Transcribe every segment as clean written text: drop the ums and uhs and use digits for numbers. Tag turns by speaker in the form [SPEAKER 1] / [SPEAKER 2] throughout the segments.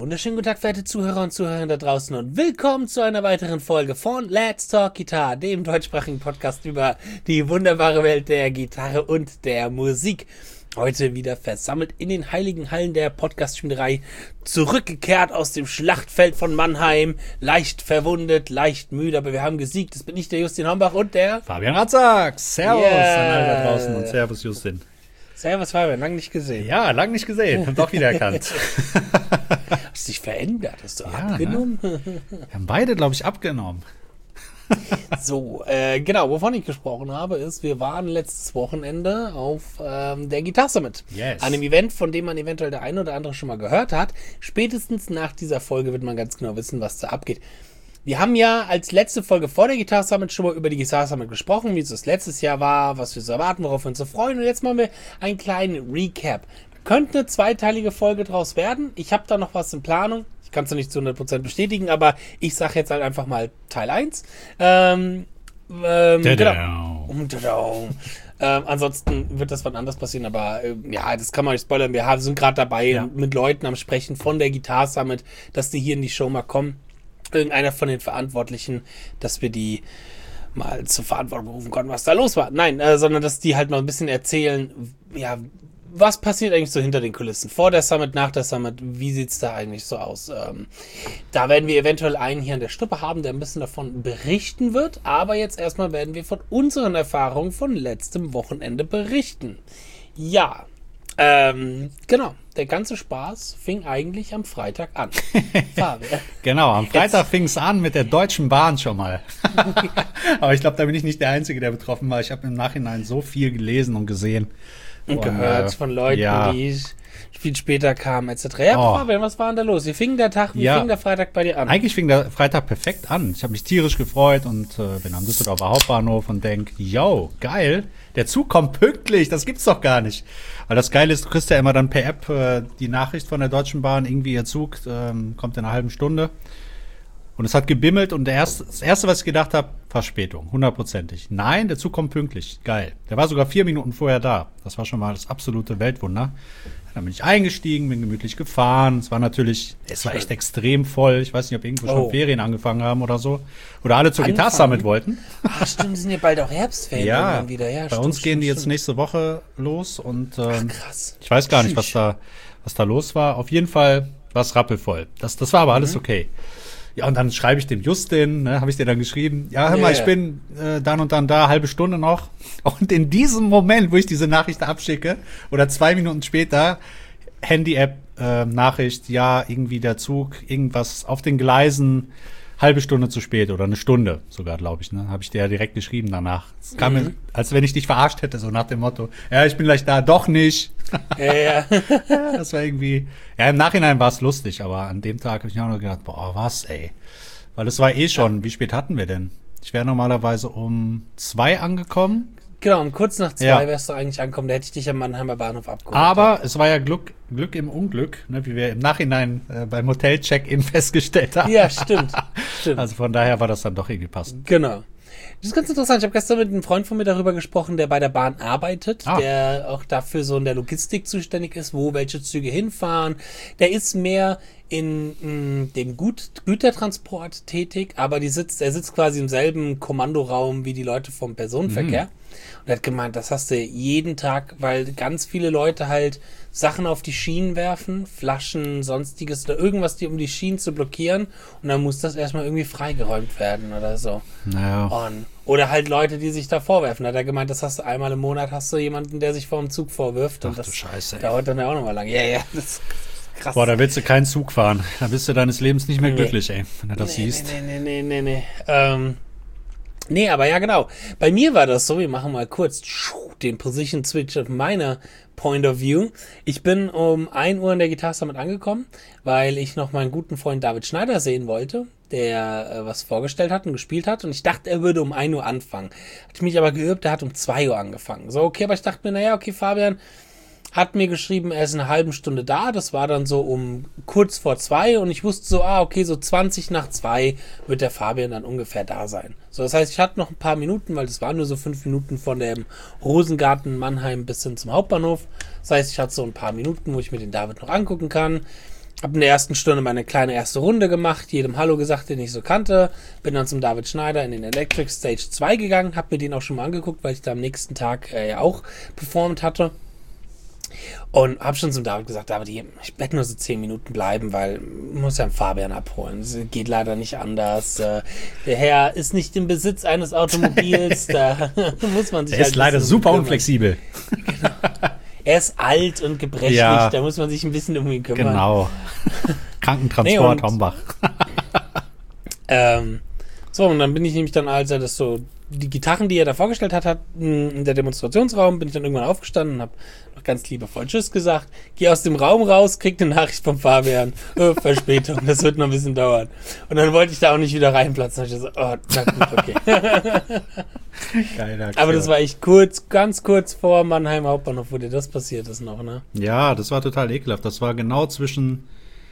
[SPEAKER 1] wunderschönen guten Tag, verehrte Zuhörer und Zuhörerinnen da draußen und willkommen zu einer weiteren Folge von Let's Talk Guitar, dem deutschsprachigen Podcast über die wunderbare Welt der Gitarre und der Musik. Heute wieder versammelt in den heiligen Hallen der Podcast-Spielerei, zurückgekehrt aus dem Schlachtfeld von Mannheim, leicht verwundet, leicht müde, aber wir haben gesiegt. Das bin ich, der Justin Hombach und der
[SPEAKER 2] Fabian Ratzak. Servus an alle da draußen und servus Justin.
[SPEAKER 1] Servus Fabian, lang nicht gesehen.
[SPEAKER 2] Ja, lang nicht gesehen, hab doch wieder erkannt.
[SPEAKER 1] Hast dich verändert, hast du abgenommen?
[SPEAKER 2] Ne? Wir haben beide, glaube ich, abgenommen.
[SPEAKER 1] So, genau, wovon ich gesprochen habe, ist, wir waren letztes Wochenende auf der Guitar Summit.
[SPEAKER 2] Yes.
[SPEAKER 1] Einem Event, von dem man eventuell der eine oder andere schon mal gehört hat. Spätestens nach dieser Folge wird man ganz genau wissen, was da abgeht. Wir haben ja als letzte Folge vor der Guitar Summit schon mal über die Guitar Summit gesprochen, wie es das letztes Jahr war, was wir so erwarten, worauf wir uns so freuen. Und jetzt machen wir einen kleinen Recap. Könnte eine zweiteilige Folge draus werden. Ich habe da noch was in Planung. Ich kann es noch nicht zu 100% bestätigen, aber ich sage jetzt halt einfach mal Teil 1. Genau. Ansonsten wird das wann anders passieren, aber ja, das kann man nicht spoilern. Wir sind gerade dabei, mit Leuten am Sprechen von der Guitar Summit, dass die hier in die Show mal kommen. Irgendeiner von den Verantwortlichen, dass wir die mal zur Verantwortung berufen konnten, was da los war. Nein, sondern dass die halt noch ein bisschen erzählen, ja, was passiert eigentlich so hinter den Kulissen? Vor der Summit, nach der Summit, wie sieht's da eigentlich so aus? Da werden wir eventuell einen hier an der Strippe haben, der ein bisschen davon berichten wird, aber jetzt erstmal werden wir von unseren Erfahrungen von letztem Wochenende berichten. Ja, genau. Der ganze Spaß fing eigentlich am Freitag an.
[SPEAKER 2] Genau, am Freitag fing es an mit der Deutschen Bahn schon mal. Aber ich glaube, da bin ich nicht der Einzige, der betroffen war. Ich habe im Nachhinein so viel gelesen und gesehen.
[SPEAKER 1] Und gehört von Leuten, die viel später kamen, etc. Ja, Fabian, was war denn da los? Wie fing der Freitag bei dir an?
[SPEAKER 2] Eigentlich fing der Freitag perfekt an. Ich habe mich tierisch gefreut und bin am Düsseldorfer Hauptbahnhof und denk, yo, geil, der Zug kommt pünktlich, das gibt's doch gar nicht. Weil das Geile ist, du kriegst ja immer dann per App die Nachricht von der Deutschen Bahn, irgendwie ihr Zug kommt in einer halben Stunde. Und es hat gebimmelt und das Erste, was ich gedacht habe, Verspätung, 100%. Nein, der Zug kommt pünktlich, geil. Der war sogar 4 Minuten vorher da. Das war schon mal das absolute Weltwunder. Dann bin ich eingestiegen, bin gemütlich gefahren. Es war echt extrem voll. Ich weiß nicht, ob irgendwo schon Ferien angefangen haben oder so. Oder alle zur Guitar Summit wollten.
[SPEAKER 1] Ach stimmt, die sind ja bald auch Herbstferien
[SPEAKER 2] ja,
[SPEAKER 1] wieder. Ja,
[SPEAKER 2] bei uns gehen die jetzt nächste Woche los und
[SPEAKER 1] krass.
[SPEAKER 2] Ich weiß gar nicht, was da los war. Auf jeden Fall war es rappelvoll. Das war aber alles okay. Ja, und dann schreibe ich dem Justin, habe ich dir dann geschrieben, ja, hör mal, ich bin dann und dann da, halbe Stunde noch. Und in diesem Moment, wo ich diese Nachricht abschicke, oder 2 Minuten später, Handy-App, Nachricht, ja, irgendwie der Zug, irgendwas auf den Gleisen, halbe Stunde zu spät oder eine Stunde sogar, glaube ich, ne? Habe ich dir ja direkt geschrieben danach. Es kam mir, als wenn ich dich verarscht hätte, so nach dem Motto, ja, ich bin gleich da, doch nicht. Ja, das war irgendwie, ja, im Nachhinein war es lustig, aber an dem Tag habe ich mir auch noch gedacht, boah, was, ey. Weil es war schon, wie spät hatten wir denn? Ich wäre normalerweise um 2 angekommen.
[SPEAKER 1] Genau, um kurz nach 2 wärst du eigentlich angekommen, da hätte ich dich am Mannheimer Bahnhof abgeholt.
[SPEAKER 2] Aber es war ja Glück im Unglück, ne, wie wir im Nachhinein beim Hotel-Check-In festgestellt haben.
[SPEAKER 1] Ja, stimmt.
[SPEAKER 2] Also von daher war das dann doch irgendwie passend.
[SPEAKER 1] Genau. Das ist ganz interessant. Ich habe gestern mit einem Freund von mir darüber gesprochen, der bei der Bahn arbeitet, der auch dafür so in der Logistik zuständig ist, wo welche Züge hinfahren. Der ist mehr in dem Gütertransport tätig, aber er sitzt quasi im selben Kommandoraum wie die Leute vom Personenverkehr. Und er hat gemeint, das hast du jeden Tag, weil ganz viele Leute halt Sachen auf die Schienen werfen, Flaschen, sonstiges oder irgendwas, die um die Schienen zu blockieren, und dann muss das erstmal irgendwie freigeräumt werden oder so.
[SPEAKER 2] Naja.
[SPEAKER 1] Oder halt Leute, die sich da vorwerfen. Da hat er gemeint, das hast du einmal im Monat, hast du jemanden, der sich vor dem Zug vorwirft.
[SPEAKER 2] Ach,
[SPEAKER 1] und das
[SPEAKER 2] du Scheiße, ey.
[SPEAKER 1] Dauert dann ja auch nochmal lang. Ja, das ist krass.
[SPEAKER 2] Boah, da willst du keinen Zug fahren. Da bist du deines Lebens nicht mehr glücklich, ey, wenn du das siehst.
[SPEAKER 1] Nee. Nee, aber ja, genau. Bei mir war das so, wir machen mal kurz den Position Switch auf meiner Point of View. Ich bin um 1 Uhr in der Guitar Summit angekommen, weil ich noch meinen guten Freund David Schneider sehen wollte, der was vorgestellt hat und gespielt hat. Und ich dachte, er würde um 1 Uhr anfangen. Hatte mich aber geirrt, der hat um 2 Uhr angefangen. So, okay, aber ich dachte mir, naja, okay, Fabian hat mir geschrieben, er ist in einer halben Stunde da. Das war dann so um kurz vor 2 und ich wusste so, okay, so 20 nach 2 wird der Fabian dann ungefähr da sein. So, das heißt, ich hatte noch ein paar Minuten, weil das waren nur so 5 Minuten von dem Rosengarten Mannheim bis hin zum Hauptbahnhof. Das heißt, ich hatte so ein paar Minuten, wo ich mir den David noch angucken kann. Hab in der ersten Stunde meine kleine erste Runde gemacht, jedem Hallo gesagt, den ich so kannte. Bin dann zum David Schneider in den Electric Stage 2 gegangen, hab mir den auch schon mal angeguckt, weil ich da am nächsten Tag ja auch performt hatte. Und hab schon zum David gesagt, David, ich werde nur so 10 Minuten bleiben, weil ich muss ja einen Fabian abholen. Es geht leider nicht anders. Der Herr ist nicht im Besitz eines Automobils, da muss man sich
[SPEAKER 2] Er ist leider super
[SPEAKER 1] kümmern.
[SPEAKER 2] Unflexibel.
[SPEAKER 1] Genau. Er ist alt und gebrechlich,
[SPEAKER 2] Ja.
[SPEAKER 1] da muss man sich ein bisschen um ihn kümmern.
[SPEAKER 2] Genau. Krankentransport,
[SPEAKER 1] Nee, und-
[SPEAKER 2] Hombach.
[SPEAKER 1] So, und dann bin ich nämlich dann, als er das so, die Gitarren, die er da vorgestellt hat, in der Demonstrationsraum, bin ich dann irgendwann aufgestanden und habe noch ganz liebevoll Tschüss gesagt, gehe aus dem Raum raus, krieg eine Nachricht vom Fabian, Verspätung, das wird noch ein bisschen dauern. Und dann wollte ich da auch nicht wieder reinplatzen. Da hab ich so, oh, na gut, okay.
[SPEAKER 2] Geile Aktion.
[SPEAKER 1] Aber das war echt kurz, ganz kurz vor Mannheim Hauptbahnhof, wo dir das passiert ist noch, ne?
[SPEAKER 2] Ja, das war total ekelhaft. Das war genau zwischen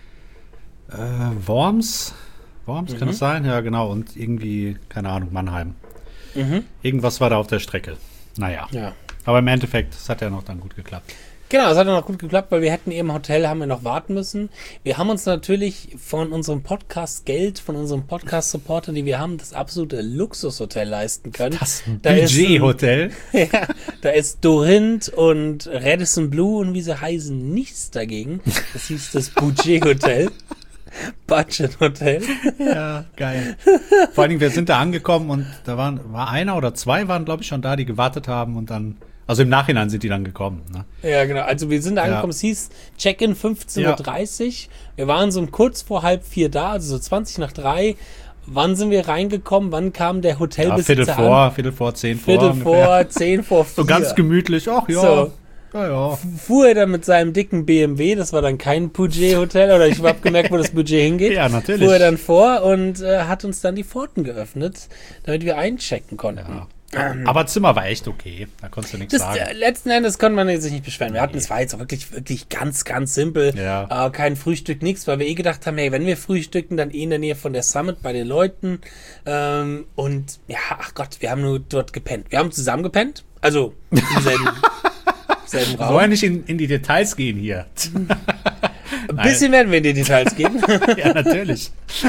[SPEAKER 2] Worms. Worms, kann das sein? Ja, genau. Und irgendwie, keine Ahnung, Mannheim. Irgendwas war da auf der Strecke. Naja.
[SPEAKER 1] Ja.
[SPEAKER 2] Aber im Endeffekt, es hat ja noch dann gut geklappt.
[SPEAKER 1] Genau, es hat dann noch gut geklappt, weil wir hätten eben im Hotel, haben wir noch warten müssen. Wir haben uns natürlich von unserem Podcast-Geld, von unserem Podcast-Supporter, die wir haben, das absolute Luxushotel leisten können.
[SPEAKER 2] Das
[SPEAKER 1] Da ist ein-
[SPEAKER 2] Budget-Hotel.
[SPEAKER 1] Ja, da ist Dorint und Radisson Blue und wie sie heißen, nichts dagegen. Das hieß das Budget-Hotel. Budget-Hotel.
[SPEAKER 2] Ja, geil. Vor allen Dingen, wir sind da angekommen und da war einer oder zwei waren, glaube ich, schon da, die gewartet haben und dann, also im Nachhinein sind die dann gekommen. Ne?
[SPEAKER 1] Ja, genau. Also wir sind da angekommen,
[SPEAKER 2] Ja.
[SPEAKER 1] es hieß Check-in 15:30 Uhr. Wir waren so um kurz vor 2:30 da, also so 20 nach 3. Wann sind wir reingekommen? Wann kam der
[SPEAKER 2] Ja,
[SPEAKER 1] Hotelbesitzer an?
[SPEAKER 2] Viertel vor 10
[SPEAKER 1] Viertel
[SPEAKER 2] ungefähr.
[SPEAKER 1] vor, 10 vor 4.
[SPEAKER 2] So ganz gemütlich, ach ja.
[SPEAKER 1] So.
[SPEAKER 2] Ja.
[SPEAKER 1] Fuhr er dann mit seinem dicken BMW, das war dann kein Budget-Hotel, oder ich habe gemerkt, wo das Budget hingeht.
[SPEAKER 2] Ja, natürlich.
[SPEAKER 1] Fuhr er dann vor und hat uns dann die Pforten geöffnet, damit wir einchecken konnten.
[SPEAKER 2] Ja. Aber Zimmer war echt okay. Da konntest du nichts
[SPEAKER 1] Das,
[SPEAKER 2] sagen.
[SPEAKER 1] letzten Endes konnte man sich nicht beschweren. Wir hatten, es war jetzt auch wirklich ganz, ganz simpel.
[SPEAKER 2] Ja.
[SPEAKER 1] Kein Frühstück, nichts, weil wir gedacht haben, hey, wenn wir frühstücken, dann in der Nähe von der Summit bei den Leuten. Und ja, ach Gott, wir haben nur dort gepennt. Wir haben zusammen gepennt, also im selben
[SPEAKER 2] Wir
[SPEAKER 1] Raum.
[SPEAKER 2] wollen nicht in die Details gehen hier.
[SPEAKER 1] Ein bisschen werden wir in die Details gehen.
[SPEAKER 2] Ja, natürlich.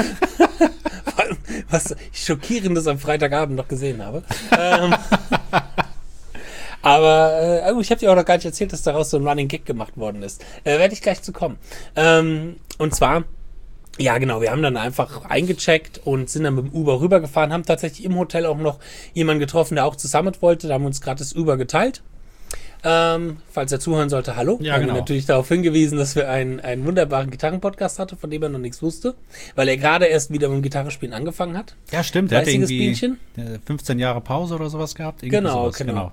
[SPEAKER 1] Was ich Schockierendes am Freitagabend noch gesehen habe. Aber ich habe dir auch noch gar nicht erzählt, dass daraus so ein Running Gag gemacht worden ist. Werde ich gleich zu kommen. Und zwar, ja genau, wir haben dann einfach eingecheckt und sind dann mit dem Uber rübergefahren, haben tatsächlich im Hotel auch noch jemanden getroffen, der auch zu Summit wollte. Da haben wir uns gerade das Uber geteilt. Falls er zuhören sollte, hallo.
[SPEAKER 2] Ja,
[SPEAKER 1] Haben
[SPEAKER 2] genau.
[SPEAKER 1] wir natürlich darauf hingewiesen, dass wir einen wunderbaren Gitarrenpodcast hatten, von dem er noch nichts wusste, weil er gerade erst wieder mit dem Gitarrespielen angefangen hat.
[SPEAKER 2] Ja, stimmt. Der hat
[SPEAKER 1] Fleißiges
[SPEAKER 2] irgendwie
[SPEAKER 1] Bienchen.
[SPEAKER 2] 15 Jahre Pause oder sowas gehabt. Irgendwie
[SPEAKER 1] Genau,
[SPEAKER 2] sowas,
[SPEAKER 1] genau.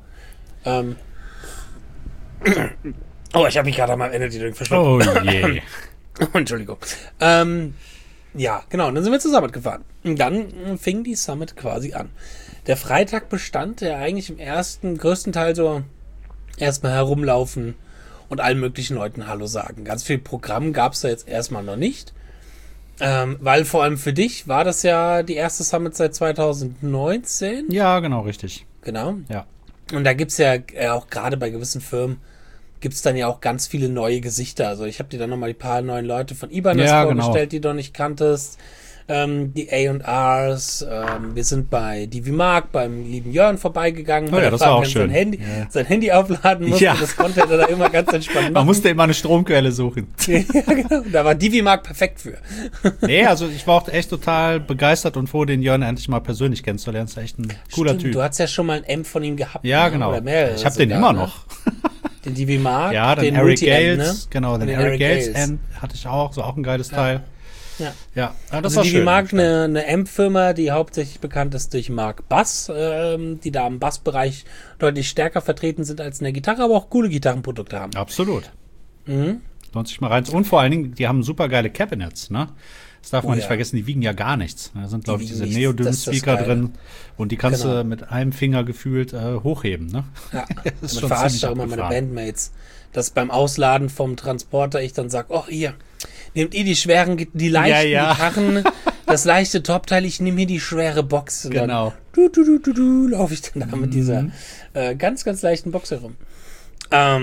[SPEAKER 1] Oh, ich habe mich gerade am Ende die Drink verschluckt.
[SPEAKER 2] Oh je.
[SPEAKER 1] Entschuldigung. Ja, genau. Und dann sind wir zur Summit gefahren. Und dann fing die Summit quasi an. Der Freitag bestand ja eigentlich im größten Teil so erstmal herumlaufen und allen möglichen Leuten Hallo sagen. Ganz viel Programm gab es da jetzt erstmal noch nicht. Weil vor allem für dich war das ja die erste Summit seit 2019.
[SPEAKER 2] Ja, genau, richtig.
[SPEAKER 1] Genau.
[SPEAKER 2] Ja.
[SPEAKER 1] Und da gibt's ja auch gerade bei gewissen Firmen gibt's dann ja auch ganz viele neue Gesichter. Also ich habe dir dann nochmal die paar neuen Leute von Ibanez
[SPEAKER 2] Ja,
[SPEAKER 1] vorgestellt,
[SPEAKER 2] genau.
[SPEAKER 1] die du noch nicht kanntest. Die A&Rs. Wir sind bei Divi Mark, beim lieben Jörn vorbeigegangen.
[SPEAKER 2] Oh
[SPEAKER 1] weil
[SPEAKER 2] ja,
[SPEAKER 1] der
[SPEAKER 2] das war auch
[SPEAKER 1] Fabian
[SPEAKER 2] schön.
[SPEAKER 1] Sein Handy aufladen musste.
[SPEAKER 2] Ja.
[SPEAKER 1] Das konnte er da immer ganz entspannt
[SPEAKER 2] Man
[SPEAKER 1] machen.
[SPEAKER 2] musste immer eine Stromquelle suchen.
[SPEAKER 1] Ja, genau. Da war Divi Mark perfekt für.
[SPEAKER 2] Nee, also ich war auch echt total begeistert und froh, den Jörn endlich mal persönlich kennenzulernen. Ist echt ein cooler
[SPEAKER 1] Stimmt,
[SPEAKER 2] Typ.
[SPEAKER 1] Du hast ja schon mal ein M von ihm gehabt.
[SPEAKER 2] Ja,
[SPEAKER 1] ne?
[SPEAKER 2] genau.
[SPEAKER 1] Oder mehrere
[SPEAKER 2] Ich habe den
[SPEAKER 1] sogar,
[SPEAKER 2] immer
[SPEAKER 1] ne?
[SPEAKER 2] noch.
[SPEAKER 1] Den Divi Mark,
[SPEAKER 2] Ja, den Eric
[SPEAKER 1] Multi-M,
[SPEAKER 2] Gales.
[SPEAKER 1] ne?
[SPEAKER 2] Genau, den
[SPEAKER 1] Und
[SPEAKER 2] Eric Gales End hatte ich auch. So auch ein geiles Teil.
[SPEAKER 1] Ja.
[SPEAKER 2] Ja, das
[SPEAKER 1] Also
[SPEAKER 2] war
[SPEAKER 1] die
[SPEAKER 2] schön.
[SPEAKER 1] Mark eine Amp-Firma, die hauptsächlich bekannt ist durch Mark Bass, die da im Bassbereich deutlich stärker vertreten sind als in der Gitarre, aber auch coole Gitarrenprodukte haben.
[SPEAKER 2] Absolut.
[SPEAKER 1] Mhm.
[SPEAKER 2] Lohnt sich mal rein. Und vor allen Dingen, die haben super geile Cabinets, ne? Das darf man
[SPEAKER 1] Oh
[SPEAKER 2] nicht
[SPEAKER 1] ja.
[SPEAKER 2] vergessen, die wiegen ja gar nichts. Da sind, glaube ich,
[SPEAKER 1] wiegen
[SPEAKER 2] diese
[SPEAKER 1] nichts, das ist das
[SPEAKER 2] Neodym-Speaker
[SPEAKER 1] Geile.
[SPEAKER 2] drin und die kannst
[SPEAKER 1] Genau.
[SPEAKER 2] du mit einem Finger gefühlt hochheben, ne?
[SPEAKER 1] Ja,
[SPEAKER 2] Das ist
[SPEAKER 1] damit
[SPEAKER 2] schon
[SPEAKER 1] verarscht
[SPEAKER 2] ziemlich
[SPEAKER 1] auch immer meine
[SPEAKER 2] abgefahren.
[SPEAKER 1] Bandmates, dass beim Ausladen vom Transporter ich dann sage, oh hier, nehmt ihr die leichten
[SPEAKER 2] Ja, ja.
[SPEAKER 1] Gitarren, das leichte Topteil, ich nehme hier die schwere Box. Und
[SPEAKER 2] Genau.
[SPEAKER 1] Dann laufe ich dann da mit dieser ganz, ganz leichten Box herum.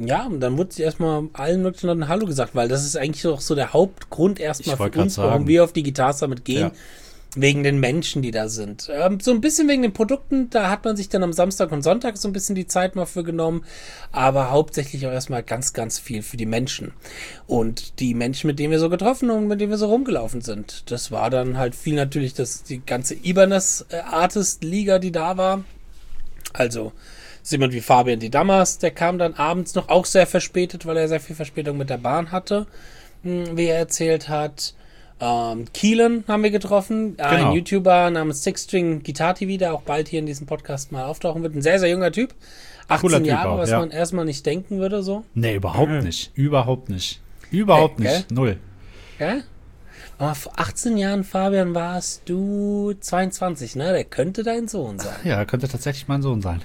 [SPEAKER 1] Ja, und dann wurde sie erstmal allen möglichen Leuten Hallo gesagt, weil das ist eigentlich auch so der Hauptgrund erstmal für uns, warum wir auf die Guitar Summit gehen. Ja. Wegen den Menschen, die da sind. So ein bisschen wegen den Produkten, da hat man sich dann am Samstag und Sonntag so ein bisschen die Zeit mal für genommen, aber hauptsächlich auch erstmal ganz, ganz viel für die Menschen. Und die Menschen, mit denen wir so getroffen und mit denen wir so rumgelaufen sind. Das war dann halt viel natürlich die ganze Ibanez Artist Liga, die da war. Also jemand wie Fabian Di Damas, der kam dann abends noch, auch sehr verspätet, weil er sehr viel Verspätung mit der Bahn hatte, wie er erzählt hat. Keelan haben wir getroffen, ein YouTuber namens Six String Guitar TV, der auch bald hier in diesem Podcast mal auftauchen wird. Ein sehr, sehr junger Typ. 18 Jahre, was man erstmal nicht denken würde, so.
[SPEAKER 2] Nee, überhaupt nicht. Überhaupt nicht. Überhaupt nicht. Null.
[SPEAKER 1] Ja? Aber vor 18 Jahren, Fabian, warst du 22, ne? Der könnte dein Sohn sein.
[SPEAKER 2] Ja, könnte tatsächlich mein Sohn sein.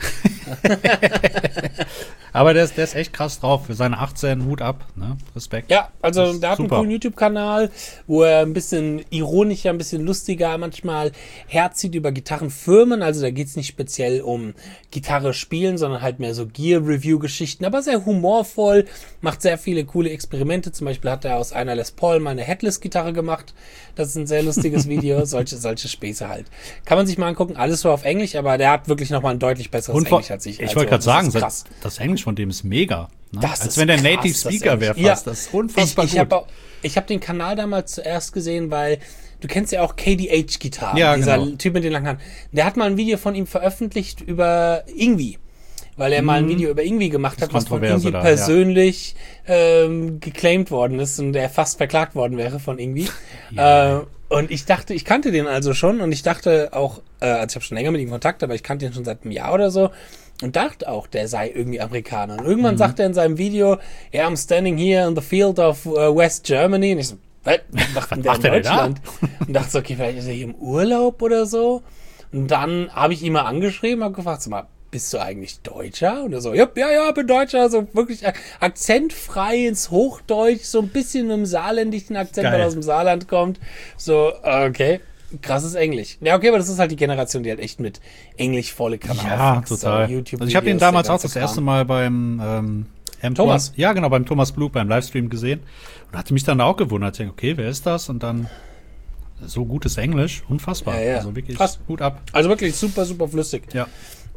[SPEAKER 2] Aber der ist echt krass drauf. Für seine 18, Hut ab, ne? Respekt.
[SPEAKER 1] Ja, also der hat einen coolen YouTube-Kanal, wo er ein bisschen ironischer, ein bisschen lustiger manchmal herzieht über Gitarrenfirmen. Also da geht's nicht speziell um Gitarre spielen, sondern halt mehr so Gear-Review-Geschichten. Aber sehr humorvoll, macht sehr viele coole Experimente. Zum Beispiel hat er aus einer Les Paul mal eine Headless-Gitarre gemacht. Das ist ein sehr lustiges Video. solche Späße halt. Kann man sich mal angucken. Alles so auf Englisch, aber der hat wirklich nochmal ein deutlich besseres Englisch als ich.
[SPEAKER 2] Ich wollte gerade sagen, das Englisch von dem ist mega. Ne? Als wenn der Native Speaker wäre fast. Ja. Das ist unfassbar gut.
[SPEAKER 1] Ich hab den Kanal damals zuerst gesehen, weil du kennst ja auch KDH-Gitarren.
[SPEAKER 2] Ja,
[SPEAKER 1] dieser
[SPEAKER 2] genau.
[SPEAKER 1] Typ mit den langen Haaren. Der hat mal ein Video von ihm veröffentlicht über Ingwie. Weil er mal ein Video über Ingwie gemacht hat, was von Ingwie persönlich geclaimed worden ist und der fast verklagt worden wäre von Ingwie. Ja. Und ich dachte, ich kannte den also schon und ich dachte auch, also ich habe schon länger mit ihm Kontakt, aber ich kannte ihn schon seit einem Jahr oder so und dachte auch, der sei irgendwie Amerikaner. Und irgendwann sagt er in seinem Video, yeah, I'm standing here in the field of West Germany. Und ich so, was macht denn der in Deutschland? Und dachte so, okay, vielleicht ist er hier im Urlaub oder so. Und dann habe ich ihn mal angeschrieben, habe gefragt, sag mal, bist du eigentlich Deutscher? Und er so, ja, bin Deutscher, so wirklich akzentfrei ins Hochdeutsch, so ein bisschen mit einem saarländischen Akzent, weil er aus dem Saarland kommt. So, okay, krasses Englisch. Ja, okay, aber das ist halt die Generation, die halt echt mit Englisch volle Kanal
[SPEAKER 2] aufwächst. Ja, total. Also ich habe ihn damals auch das erste Mal beim
[SPEAKER 1] Thomas.
[SPEAKER 2] Ja, genau, beim Thomas Blue beim Livestream gesehen und hatte mich dann auch gewundert. Ich denke, okay, wer ist das? Und dann so gutes Englisch, unfassbar.
[SPEAKER 1] Ja.
[SPEAKER 2] Also wirklich
[SPEAKER 1] krass.
[SPEAKER 2] Hut ab.
[SPEAKER 1] Also wirklich super, super flüssig.
[SPEAKER 2] Ja.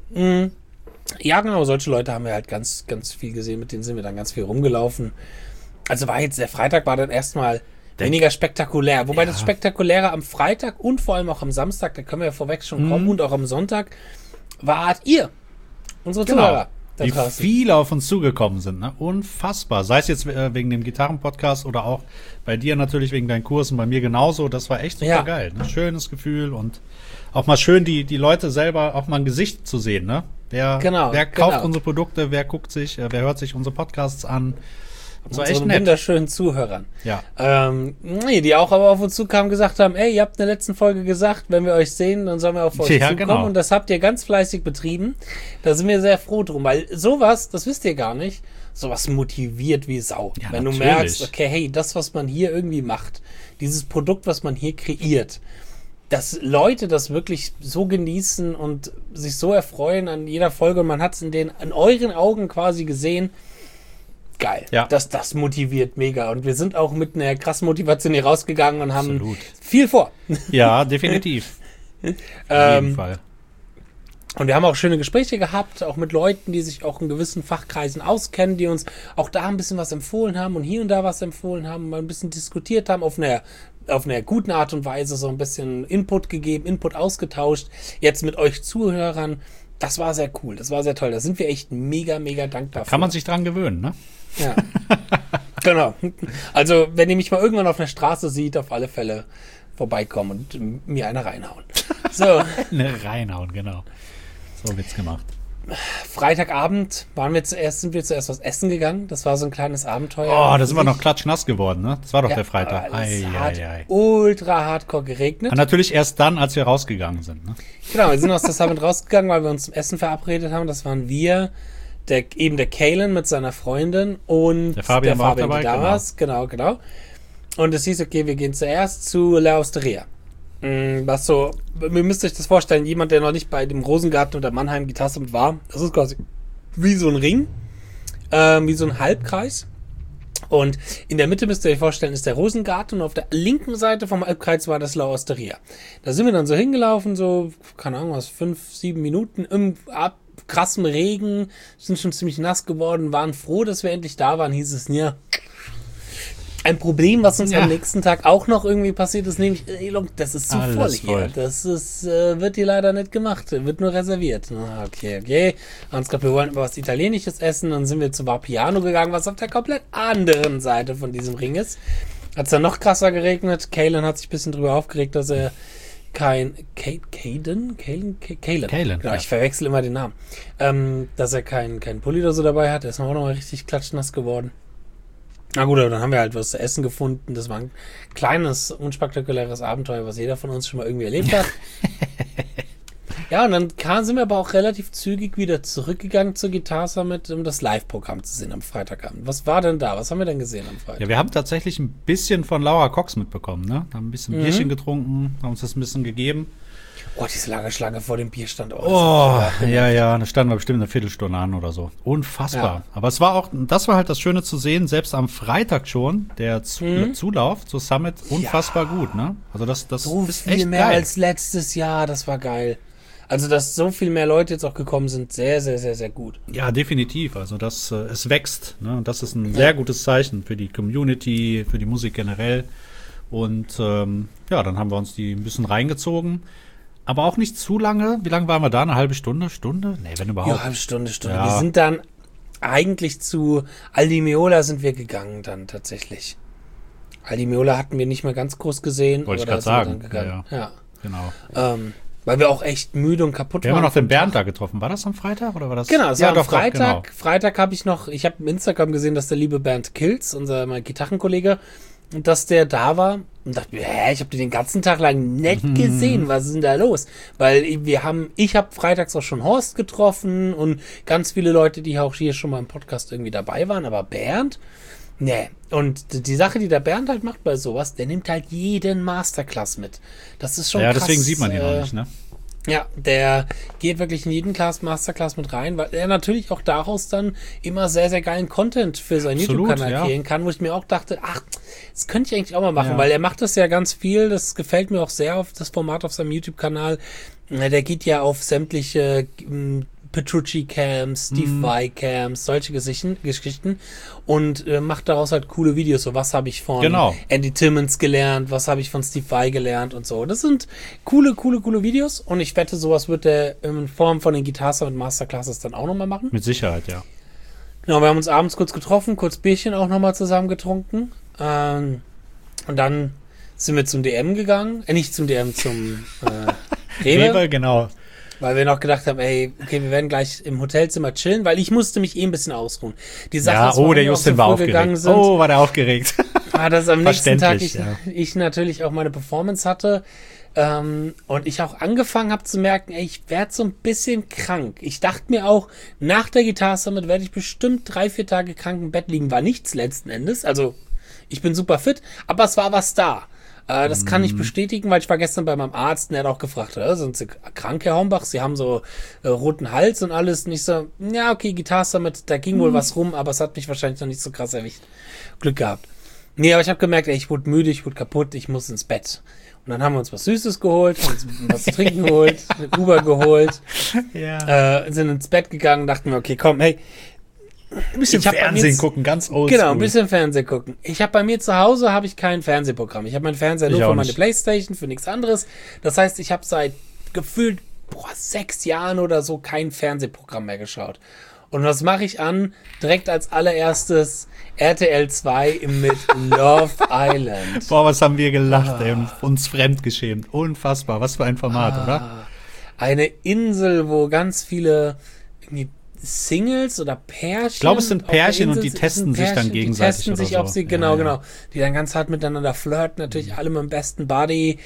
[SPEAKER 1] Ja, genau, solche Leute haben wir halt ganz, ganz viel gesehen, mit denen sind wir dann ganz viel rumgelaufen. Also der Freitag war dann erstmal weniger spektakulär, wobei das Spektakuläre am Freitag und vor allem auch am Samstag, da können wir ja vorweg schon kommen, und auch am Sonntag, wart ihr, unsere Zuhörer.
[SPEAKER 2] Wie viele auf uns zugekommen sind, ne? Unfassbar. Sei es jetzt wegen dem Gitarrenpodcast oder auch bei dir natürlich wegen deinen Kursen, bei mir genauso. Das war echt super geil. Ne? Schönes Gefühl und auch mal schön, die Leute selber auch mal ein Gesicht zu sehen, ne? Wer kauft unsere Produkte, wer guckt sich, wer hört sich unsere Podcasts an.
[SPEAKER 1] So echt nett. Wunderschönen Zuhörern.
[SPEAKER 2] Ja.
[SPEAKER 1] Die auch aber auf uns zukamen, gesagt haben, ey, ihr habt in der letzten Folge gesagt, wenn wir euch sehen, dann sollen wir auf euch zukommen. Genau. Und das habt ihr ganz fleißig betrieben. Da sind wir sehr froh drum, weil sowas, das wisst ihr gar nicht, sowas motiviert wie Sau. Ja, wenn natürlich. Du merkst, okay, hey, das, was man hier irgendwie macht, dieses Produkt, was man hier kreiert, dass Leute das wirklich so genießen und sich so erfreuen an jeder Folge, und man hat es in euren Augen quasi gesehen. Geil. Ja. Das motiviert mega. Und wir sind auch mit einer krassen Motivation hier rausgegangen und haben viel vor.
[SPEAKER 2] Ja, definitiv. Auf jeden Fall.
[SPEAKER 1] Und wir haben auch schöne Gespräche gehabt, auch mit Leuten, die sich auch in gewissen Fachkreisen auskennen, die uns auch da ein bisschen was empfohlen haben und hier und da was empfohlen haben, mal ein bisschen diskutiert haben, auf einer guten Art und Weise, so ein bisschen Input gegeben, Input ausgetauscht. Jetzt mit euch Zuhörern. Das war sehr cool, das war sehr toll. Da sind wir echt mega, mega dankbar für.
[SPEAKER 2] Kann man sich dran gewöhnen, ne?
[SPEAKER 1] Ja, genau. Also, wenn ihr mich mal irgendwann auf einer Straße sieht, auf alle Fälle vorbeikommen und mir eine reinhauen. So.
[SPEAKER 2] Eine reinhauen, genau. So wird's gemacht.
[SPEAKER 1] Freitagabend sind wir zuerst was essen gegangen. Das war so ein kleines Abenteuer.
[SPEAKER 2] Oh, da sind wir noch klatschnass geworden, ne? Das war doch der Freitag.
[SPEAKER 1] Ultra hardcore geregnet.
[SPEAKER 2] Und natürlich erst dann, als wir rausgegangen sind, ne?
[SPEAKER 1] Genau, wir sind aus der Summit rausgegangen, weil wir uns zum Essen verabredet haben. Das waren wir, der Kalen mit seiner Freundin und
[SPEAKER 2] der Fabian war auch dabei,
[SPEAKER 1] genau. Und es hieß, okay, wir gehen zuerst zu La Osteria. Was so, ihr müsst euch das vorstellen, jemand, der noch nicht bei dem Rosengarten oder Mannheim Guitar Summit war, das ist quasi wie so ein Ring. wie so ein Halbkreis. Und in der Mitte, müsst ihr euch vorstellen, ist der Rosengarten und auf der linken Seite vom Halbkreis war das La Osteria. Da sind wir dann so hingelaufen, so, keine Ahnung was, 5-7 Minuten im krassem Regen, sind schon ziemlich nass geworden, waren froh, dass wir endlich da waren, hieß es, ja, ein Problem, was uns am nächsten Tag auch noch irgendwie passiert ist, nämlich, das ist zu voll hier. Das ist, wird hier leider nicht gemacht, wird nur reserviert. Okay. Haben uns gedacht, wir wollen aber was Italienisches essen, dann sind wir zu Vapiano gegangen, was auf der komplett anderen Seite von diesem Ring ist. Hat es dann noch krasser geregnet. Kalen hat sich ein bisschen drüber aufgeregt, dass er Kalen, genau, ich verwechsel immer den Namen. Dass er kein Pulli oder so dabei hat. Er ist auch nochmal richtig klatschnass geworden. Na gut, aber dann haben wir halt was zu essen gefunden. Das war ein kleines, unspektakuläres Abenteuer, was jeder von uns schon mal irgendwie erlebt hat. Ja, und dann sind wir aber auch relativ zügig wieder zurückgegangen zur Guitar Summit, um das Live-Programm zu sehen am Freitagabend. Was war denn da? Was haben wir denn gesehen am Freitag?
[SPEAKER 2] Ja, wir haben tatsächlich ein bisschen von Laura Cox mitbekommen, ne? Haben ein bisschen Bierchen getrunken, haben uns das ein bisschen gegeben.
[SPEAKER 1] Oh, diese lange Schlange vor dem Bierstand.
[SPEAKER 2] Ja, da standen wir bestimmt eine Viertelstunde an oder so. Unfassbar. Ja. Aber das war halt das Schöne zu sehen, selbst am Freitag schon, der Zulauf zur Summit, unfassbar gut, ne? Also das
[SPEAKER 1] so
[SPEAKER 2] ist
[SPEAKER 1] viel
[SPEAKER 2] echt
[SPEAKER 1] mehr
[SPEAKER 2] geil.
[SPEAKER 1] als letztes Jahr, das war geil. Also, dass so viel mehr Leute jetzt auch gekommen sind, sehr, sehr, sehr, sehr gut.
[SPEAKER 2] Ja, definitiv. Also, es wächst, ne? Und das ist ein sehr gutes Zeichen für die Community, für die Musik generell. Und dann haben wir uns die ein bisschen reingezogen. Aber auch nicht zu lange. Wie lange waren wir da? Eine halbe Stunde? Nee, wenn überhaupt.
[SPEAKER 1] Ja, halbe Stunde.
[SPEAKER 2] Ja.
[SPEAKER 1] Wir sind dann eigentlich zu Aldi Meola sind wir gegangen dann tatsächlich. Aldi Meola hatten wir nicht mehr ganz groß gesehen.
[SPEAKER 2] Wollte ich gerade sagen. Ja. Genau.
[SPEAKER 1] Weil wir auch echt müde und kaputt
[SPEAKER 2] waren. Wir haben noch den Bernd da getroffen. War das am Freitag oder war das?
[SPEAKER 1] Genau, es war am Freitag.
[SPEAKER 2] Genau.
[SPEAKER 1] Freitag habe ich im Instagram gesehen, dass der liebe Bernd Kills, mein Gitarrenkollege, dass der da war und dachte mir, ich habe den ganzen Tag lang nicht gesehen, was ist denn da los? Weil ich habe freitags auch schon Horst getroffen und ganz viele Leute, die auch hier schon mal im Podcast irgendwie dabei waren, aber Bernd, nee. Und die Sache, die der Bernd halt macht bei sowas, der nimmt halt jeden Masterclass mit. Das ist schon krass.
[SPEAKER 2] Ja, deswegen sieht man ihn auch nicht, ne?
[SPEAKER 1] Ja, der geht wirklich in jeden Masterclass mit rein, weil er natürlich auch daraus dann immer sehr, sehr geilen Content für seinen YouTube-Kanal kreieren kann, wo ich mir auch dachte, das könnte ich eigentlich auch mal machen, weil er macht das ja ganz viel, das gefällt mir auch sehr auf das Format auf seinem YouTube-Kanal. Der geht ja auf sämtliche Petrucci-Camps, Steve Vai-Camps, solche Geschichten und macht daraus halt coole Videos. So, was habe ich von Andy Timmons gelernt, was habe ich von Steve Vai gelernt und so. Das sind coole Videos und ich wette, sowas wird er in Form von den Guitar Summit Masterclasses dann auch nochmal machen.
[SPEAKER 2] Mit Sicherheit, ja.
[SPEAKER 1] Genau, wir haben uns abends kurz getroffen, kurz Bierchen auch nochmal zusammen getrunken und dann sind wir zum DM gegangen, nicht zum DM, zum
[SPEAKER 2] Rewe, genau.
[SPEAKER 1] Weil wir noch gedacht haben, wir werden gleich im Hotelzimmer chillen, weil ich musste mich ein bisschen ausruhen. Die Sache,
[SPEAKER 2] der Justin war aufgeregt. War der aufgeregt.
[SPEAKER 1] War das am nächsten Tag ich natürlich auch meine Performance hatte und ich auch angefangen habe zu merken, ich werde so ein bisschen krank. Ich dachte mir auch, nach der Guitar Summit werde ich bestimmt 3-4 Tage krank im Bett liegen. War nichts letzten Endes. Also ich bin super fit, aber es war was da. Das kann ich bestätigen, weil ich war gestern bei meinem Arzt und er hat auch gefragt, sind Sie krank, Herr Hornbach? Sie haben so roten Hals und alles. Und ich so, ja, okay, Guitar Summit, da ging wohl was rum, aber es hat mich wahrscheinlich noch nicht so krass erwischt. Glück gehabt. Nee, aber ich habe gemerkt, ich wurde müde, ich wurde kaputt, ich muss ins Bett. Und dann haben wir uns was Süßes geholt, uns was zu trinken geholt, eine Uber geholt, sind ins Bett gegangen, dachten wir, okay, komm, hey,
[SPEAKER 2] ein bisschen Fernsehen gucken, ganz oldschool.
[SPEAKER 1] Genau, ein bisschen Fernsehen gucken. Ich habe bei mir zu Hause kein Fernsehprogramm. Ich habe meinen Fernseher nur für meine Playstation, für nichts anderes. Das heißt, ich habe seit gefühlt 6 Jahren oder so kein Fernsehprogramm mehr geschaut. Und was mache ich an? Direkt als allererstes RTL 2 mit Love Island.
[SPEAKER 2] Boah, was haben wir gelacht, uns fremdgeschämt. Unfassbar, was für ein Format, oder?
[SPEAKER 1] Eine Insel, wo ganz viele Singles oder Pärchen. Ich
[SPEAKER 2] glaube, es sind Pärchen und die testen sich dann gegenseitig.
[SPEAKER 1] Die testen sich, ob sie, genau. Die dann ganz hart miteinander flirten, natürlich alle mit dem besten Buddy.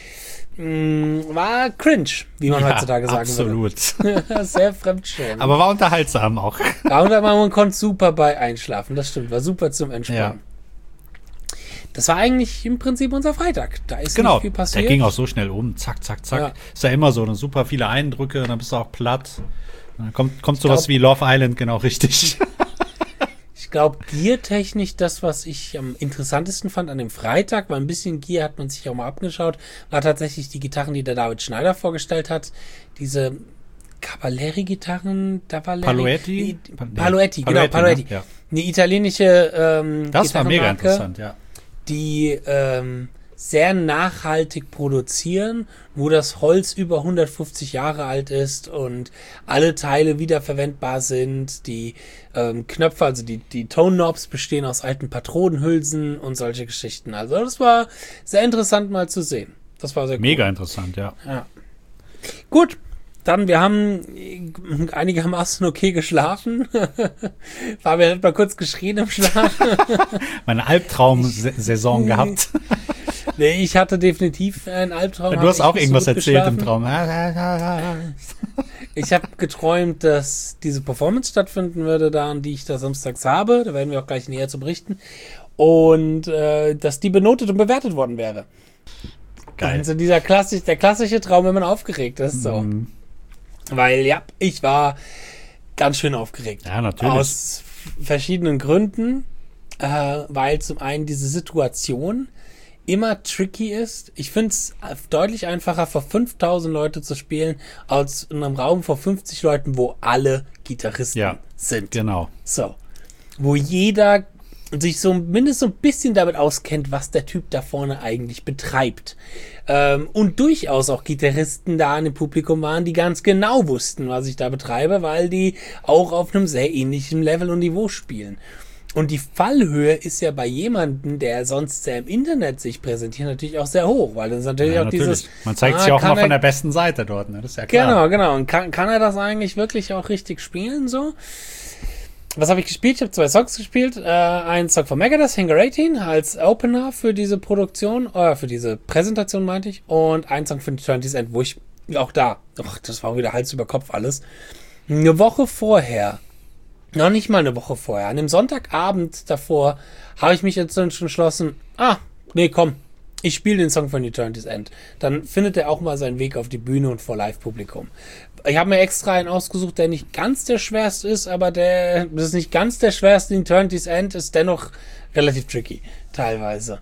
[SPEAKER 1] War cringe, wie man heutzutage sagen
[SPEAKER 2] würde.
[SPEAKER 1] Absolut. Sehr fremdschämend.
[SPEAKER 2] Aber war unterhaltsam auch.
[SPEAKER 1] Man konnte super bei einschlafen, das stimmt. War super zum Entspannen. Ja. Das war eigentlich im Prinzip unser Freitag. Da ist nicht viel passiert.
[SPEAKER 2] Der ging auch so schnell um. Zack, zack, zack. Ja. Ist ja immer so, super viele Eindrücke, dann bist du auch platt. Dann kommt sowas wie Love Island genau richtig.
[SPEAKER 1] glaube, Gear-technisch das, was ich am interessantesten fand an dem Freitag, weil ein bisschen Gear hat man sich auch mal abgeschaut, war tatsächlich die Gitarren, die der David Schneider vorgestellt hat. Diese Cavalieri-Gitarren,
[SPEAKER 2] Paluetti?
[SPEAKER 1] Paluetti.
[SPEAKER 2] Ne? Ja.
[SPEAKER 1] Eine italienische
[SPEAKER 2] das war mega interessant, ja.
[SPEAKER 1] Die sehr nachhaltig produzieren, wo das Holz über 150 Jahre alt ist und alle Teile wiederverwendbar sind. Die Knöpfe, also die Tone Knobs bestehen aus alten Patronenhülsen und solche Geschichten. Also das war sehr interessant mal zu sehen. Das war sehr cool.
[SPEAKER 2] Mega interessant, ja.
[SPEAKER 1] Gut. Dann, wir haben einigermaßen okay geschlafen. Fabian hat mal kurz geschrien im Schlaf.
[SPEAKER 2] Meine Albtraum-Saison gehabt.
[SPEAKER 1] Nee, ich hatte definitiv einen Albtraum.
[SPEAKER 2] Du hast auch irgendwas erzählt im Traum.
[SPEAKER 1] Ich habe geträumt, dass diese Performance stattfinden würde, da an die ich da samstags habe. Da werden wir auch gleich näher zu berichten. Und dass die benotet und bewertet worden wäre.
[SPEAKER 2] Geil.
[SPEAKER 1] Also der klassische Traum, wenn man aufgeregt ist. So. Weil, ja, ich war ganz schön aufgeregt.
[SPEAKER 2] Ja, natürlich.
[SPEAKER 1] Aus verschiedenen Gründen. Weil zum einen diese Situation immer tricky ist. Ich finde es deutlich einfacher, vor 5000 Leute zu spielen, als in einem Raum vor 50 Leuten, wo alle Gitarristen sind.
[SPEAKER 2] Genau.
[SPEAKER 1] So. Wo jeder sich mindestens so ein bisschen damit auskennt, was der Typ da vorne eigentlich betreibt. Und durchaus auch Gitarristen da in dem Publikum waren, die ganz genau wussten, was ich da betreibe, weil die auch auf einem sehr ähnlichen Level und Niveau spielen. Und die Fallhöhe ist ja bei jemandem, der sonst sehr im Internet sich präsentiert, natürlich auch sehr hoch, weil das ist natürlich auch dieses...
[SPEAKER 2] Man zeigt sich auch mal von der besten Seite dort, ne? Das ist ja
[SPEAKER 1] klar. Genau. Und kann er das eigentlich wirklich auch richtig spielen, so? Was habe ich gespielt? Ich habe 2 Songs gespielt. Ein Song von Megadeth, Hangar 18, als Opener für diese Produktion, für diese Präsentation meinte ich. Und ein Song von Eternity's End, wo ich auch das war wieder Hals über Kopf alles. Eine Woche vorher, noch nicht mal eine Woche vorher, an dem Sonntagabend davor, habe ich mich jetzt entschlossen, nee, komm, ich spiele den Song von Eternity's End. Dann findet er auch mal seinen Weg auf die Bühne und vor Live-Publikum. Ich habe mir extra einen ausgesucht, der nicht ganz der schwerste ist, aber das ist nicht ganz der schwerste. Eternity's End ist dennoch relativ tricky, teilweise.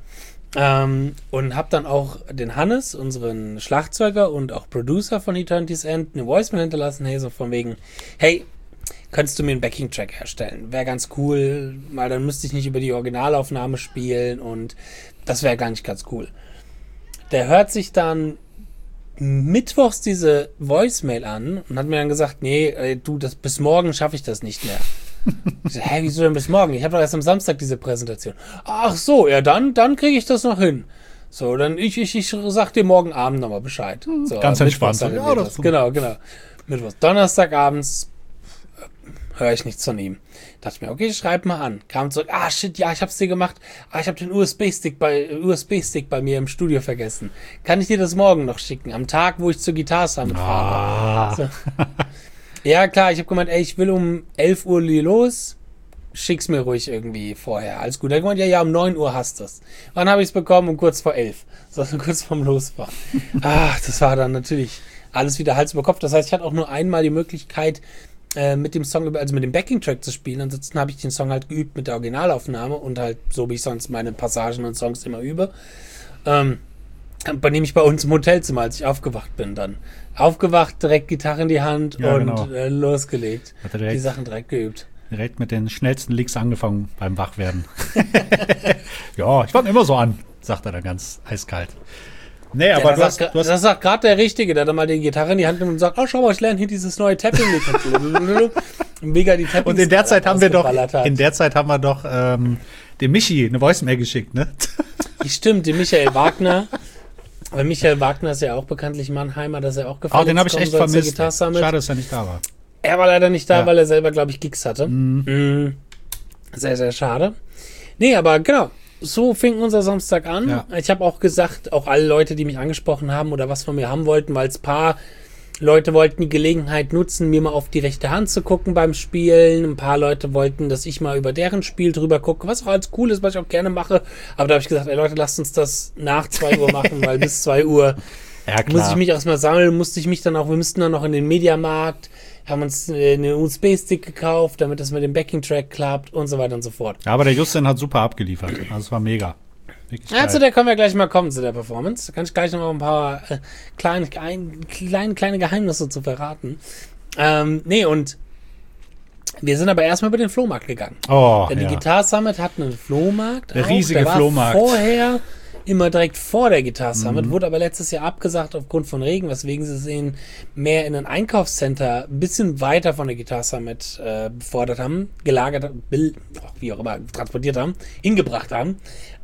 [SPEAKER 1] Und habe dann auch den Hannes, unseren Schlagzeuger und auch Producer von Eternity's End, eine Voicemail hinterlassen, hey, so von wegen, hey, könntest du mir einen Backing-Track herstellen? Wäre ganz cool, weil dann müsste ich nicht über die Originalaufnahme spielen und das wäre gar nicht ganz cool. Der hört sich dann mittwochs diese Voicemail an und hat mir dann gesagt, nee, bis morgen schaffe ich das nicht mehr. Ich so, wieso denn bis morgen? Ich habe doch erst am Samstag diese Präsentation. Ach so, ja, dann kriege ich das noch hin. So, dann ich sag dir morgen Abend nochmal Bescheid. So,
[SPEAKER 2] ganz entspannt.
[SPEAKER 1] Ja, genau. Mittwochs, Donnerstagabends höre ich nichts von ihm. Dachte ich mir, okay, schreib mal an. Kam zurück, shit, ja, ich hab's dir gemacht. Ich habe den USB-Stick bei mir im Studio vergessen. Kann ich dir das morgen noch schicken? Am Tag, wo ich zur Guitar Summit fahre. So. Ja, klar, ich habe gemeint, ich will um 11 Uhr los. Schick's mir ruhig irgendwie vorher. Alles gut. Er hat gemeint, ja, um 9 Uhr hast du's. Wann habe ich's bekommen? Um kurz vor 11. So, kurz vorm Losfahren. Das war dann natürlich alles wieder Hals über Kopf. Das heißt, ich hatte auch nur einmal die Möglichkeit, mit dem Song, also mit dem Backing-Track zu spielen. Ansonsten habe ich den Song halt geübt mit der Originalaufnahme und halt so, wie ich sonst meine Passagen und Songs immer übe. Nämlich bei uns im Hotelzimmer, als ich aufgewacht bin dann. Aufgewacht, direkt Gitarre in die Hand und losgelegt. Die Sachen direkt geübt.
[SPEAKER 2] Direkt mit den schnellsten Licks angefangen beim Wachwerden. Ja, ich fange immer so an, sagt er dann ganz eiskalt. Nee, aber
[SPEAKER 1] das sagt gerade der Richtige, der dann mal die Gitarre in die Hand nimmt und sagt, schau mal, ich lerne hier dieses neue Tapping-Lied. Mega die Tapping.
[SPEAKER 2] Und in der Zeit haben wir doch dem Michi eine Voicemail geschickt, ne?
[SPEAKER 1] Stimmt, dem Michael Wagner. Weil Michael Wagner ist ja auch bekanntlich Mannheimer, dass er auch gefallen ist.
[SPEAKER 2] Den habe ich echt vermisst. Schade, dass er nicht da war.
[SPEAKER 1] Er war leider nicht da, weil er selber, glaube ich, Gigs hatte. Sehr, sehr schade. Nee, aber genau. So fing unser Samstag an. Ja. Ich habe auch gesagt, auch alle Leute, die mich angesprochen haben oder was von mir haben wollten, weil es ein paar Leute wollten die Gelegenheit nutzen, mir mal auf die rechte Hand zu gucken beim Spielen. Ein paar Leute wollten, dass ich mal über deren Spiel drüber gucke, was auch alles cool ist, was ich auch gerne mache. Aber da habe ich gesagt, Leute, lasst uns das nach 2 Uhr machen, weil bis 2 Uhr muss ich mich erstmal sammeln, wir müssten dann noch in den Mediamarkt. haben uns einen USB-Stick gekauft, damit das mit dem Backing-Track klappt und so weiter und so fort.
[SPEAKER 2] Ja, aber der Justin hat super abgeliefert. Also es war mega.
[SPEAKER 1] Ja, zu der können wir gleich mal kommen, zu der Performance. Da kann ich gleich noch mal ein paar kleine Geheimnisse zu verraten. Nee, und wir sind aber erstmal über den Flohmarkt gegangen.
[SPEAKER 2] Oh,
[SPEAKER 1] denn die Guitar Summit hat einen Flohmarkt.
[SPEAKER 2] Der riesige
[SPEAKER 1] der
[SPEAKER 2] Flohmarkt.
[SPEAKER 1] War vorher immer direkt vor der Guitar Summit, wurde aber letztes Jahr abgesagt aufgrund von Regen, weswegen sie es mehr in ein Einkaufscenter ein bisschen weiter von der Guitar Summit befordert haben, gelagert, wie auch immer, transportiert haben, hingebracht haben.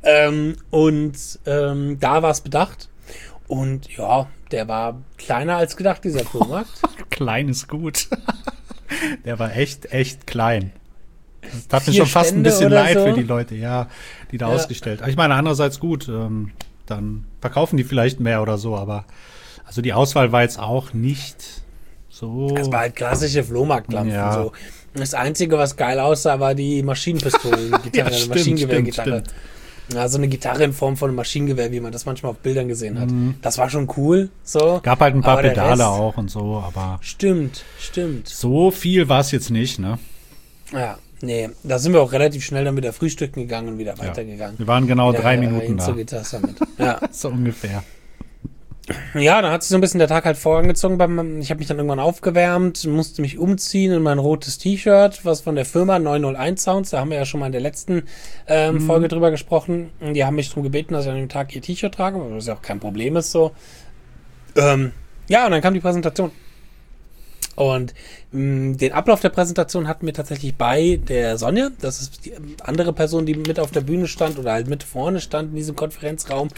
[SPEAKER 1] Da war es bedacht. Und ja, der war kleiner als gedacht, dieser Flohmarkt.
[SPEAKER 2] Klein ist gut. Der war echt klein. Das tat mir schon fast ein bisschen leid für die Leute, ja, die da ausgestellt. Ich meine, andererseits gut, dann verkaufen die vielleicht mehr oder so, aber also die Auswahl war jetzt auch nicht so.
[SPEAKER 1] Es war halt klassische Flohmarktlampen.
[SPEAKER 2] Ja.
[SPEAKER 1] So. Das Einzige, was geil aussah, war die Maschinenpistolen-Gitarre,
[SPEAKER 2] Ja,
[SPEAKER 1] Maschinengewehr-Gitarre.
[SPEAKER 2] stimmt.
[SPEAKER 1] Ja, so eine Gitarre in Form von einem Maschinengewehr, wie man das manchmal auf Bildern gesehen hat. Das war schon cool. So.
[SPEAKER 2] Gab halt ein paar
[SPEAKER 1] Aber der
[SPEAKER 2] Pedale
[SPEAKER 1] Rest-
[SPEAKER 2] auch und so, aber
[SPEAKER 1] Stimmt.
[SPEAKER 2] so viel war es jetzt nicht, ne?
[SPEAKER 1] Ja, nee, da sind wir auch relativ schnell dann wieder frühstücken gegangen und wieder weitergegangen.
[SPEAKER 2] Wir waren genau
[SPEAKER 1] Wieder
[SPEAKER 2] 3 Minuten
[SPEAKER 1] zur
[SPEAKER 2] da.
[SPEAKER 1] Guitar Summit. Ja.
[SPEAKER 2] So ungefähr.
[SPEAKER 1] Ja, dann hat sich so ein bisschen der Tag halt vorangezogen. Ich habe mich dann irgendwann aufgewärmt, musste mich umziehen in mein rotes T-Shirt, was von der Firma 901 Sounds, da haben wir ja schon mal in der letzten Folge drüber gesprochen. Die haben mich darum gebeten, dass ich an dem Tag ihr T-Shirt trage, was ja auch kein Problem ist so. Ja, und dann kam die Präsentation. Und den Ablauf der Präsentation hatten wir tatsächlich bei der Sonja. Das ist die andere Person, die mit auf der Bühne stand oder halt mit vorne stand in diesem Konferenzraum,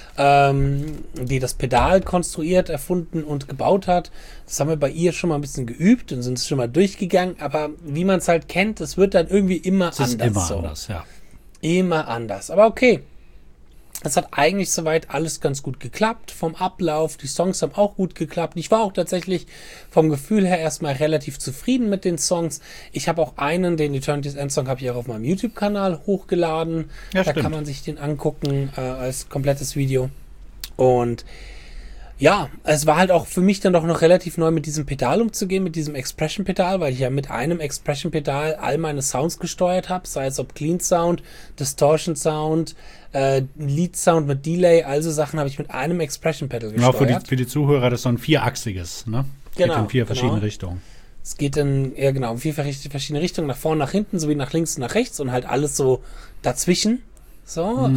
[SPEAKER 1] die das Pedal konstruiert, erfunden und gebaut hat. Das haben wir bei ihr schon mal ein bisschen geübt und sind es schon mal durchgegangen. Aber wie man es halt kennt, es wird dann irgendwie immer
[SPEAKER 2] Es ist
[SPEAKER 1] anders.
[SPEAKER 2] immer
[SPEAKER 1] so.
[SPEAKER 2] anders, ja.
[SPEAKER 1] Immer anders. Aber okay. Es hat eigentlich soweit alles ganz gut geklappt. Vom Ablauf, die Songs haben auch gut geklappt. Ich war auch tatsächlich vom Gefühl her erstmal relativ zufrieden mit den Songs. Ich habe auch den Eternity's End Song, habe ich auch auf meinem YouTube-Kanal hochgeladen.
[SPEAKER 2] Ja,
[SPEAKER 1] Da
[SPEAKER 2] stimmt.
[SPEAKER 1] kann man sich den angucken als komplettes Video. Und ja, es war halt auch für mich dann doch noch relativ neu, mit diesem Pedal umzugehen, mit diesem Expression-Pedal, weil ich ja mit einem Expression-Pedal all meine Sounds gesteuert habe, sei es ob Clean Sound, Distortion Sound, Lead Sound mit Delay, also Sachen habe ich mit einem Expression-Pedal
[SPEAKER 2] Genau,
[SPEAKER 1] gesteuert.
[SPEAKER 2] für die Zuhörer, das ist so ein vierachsiges, ne?
[SPEAKER 1] Genau,
[SPEAKER 2] Geht in 4
[SPEAKER 1] genau.
[SPEAKER 2] verschiedene Richtungen.
[SPEAKER 1] Es geht in vier verschiedene Richtungen, nach vorne, nach hinten, sowie nach links und nach rechts und halt alles so dazwischen. So,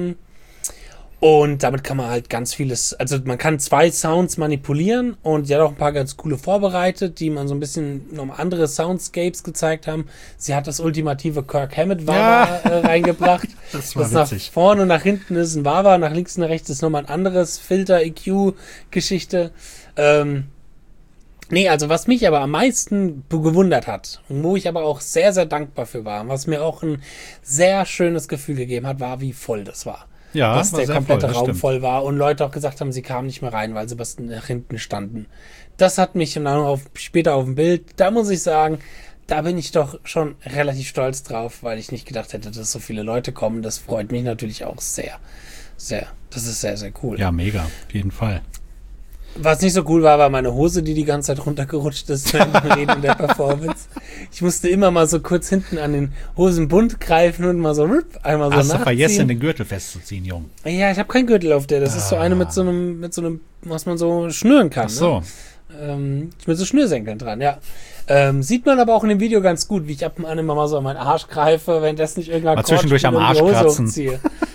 [SPEAKER 1] und damit kann man halt ganz vieles, also man kann 2 Sounds manipulieren und sie hat auch ein paar ganz coole vorbereitet, die man so ein bisschen noch andere Soundscapes gezeigt haben. Sie hat das ultimative Kirk Hammett Wah reingebracht.
[SPEAKER 2] Das war
[SPEAKER 1] nach
[SPEAKER 2] witzig.
[SPEAKER 1] vorne und nach hinten ist ein Wah, nach links und nach rechts ist nochmal ein anderes Filter-EQ-Geschichte. Nee, also was mich aber am meisten gewundert hat und wo ich aber auch sehr, sehr dankbar für war, was mir auch ein sehr schönes Gefühl gegeben hat, war, wie voll das war.
[SPEAKER 2] Ja,
[SPEAKER 1] Dass
[SPEAKER 2] war
[SPEAKER 1] der
[SPEAKER 2] sehr
[SPEAKER 1] komplette
[SPEAKER 2] voll, das
[SPEAKER 1] Raum
[SPEAKER 2] stimmt.
[SPEAKER 1] voll war und Leute auch gesagt haben, sie kamen nicht mehr rein, weil sie bis nach hinten standen. Das hat mich und dann später auf dem Bild, da muss ich sagen, da bin ich doch schon relativ stolz drauf, weil ich nicht gedacht hätte, dass so viele Leute kommen. Das freut mich natürlich auch sehr, sehr. Das ist sehr, sehr cool.
[SPEAKER 2] Ja, mega, auf jeden Fall.
[SPEAKER 1] Was nicht so cool war, war meine Hose, die ganze Zeit runtergerutscht ist während dem Reden der Performance. Ich musste immer mal so kurz hinten an den Hosenbund greifen und mal so einmal so
[SPEAKER 2] Hast du
[SPEAKER 1] nachziehen.
[SPEAKER 2] vergessen, den Gürtel festzuziehen, Jung?
[SPEAKER 1] Ja, ich habe keinen Gürtel auf der. Das ist so eine mit so einem, was man so schnüren kann.
[SPEAKER 2] Ach so.
[SPEAKER 1] Ne? Mit so Schnürsenkeln dran, ja. Sieht man aber auch in dem Video ganz gut, wie ich ab und an immer mal so an meinen Arsch greife, wenn das nicht irgendein
[SPEAKER 2] Mal zwischendurch am Arsch kratzen.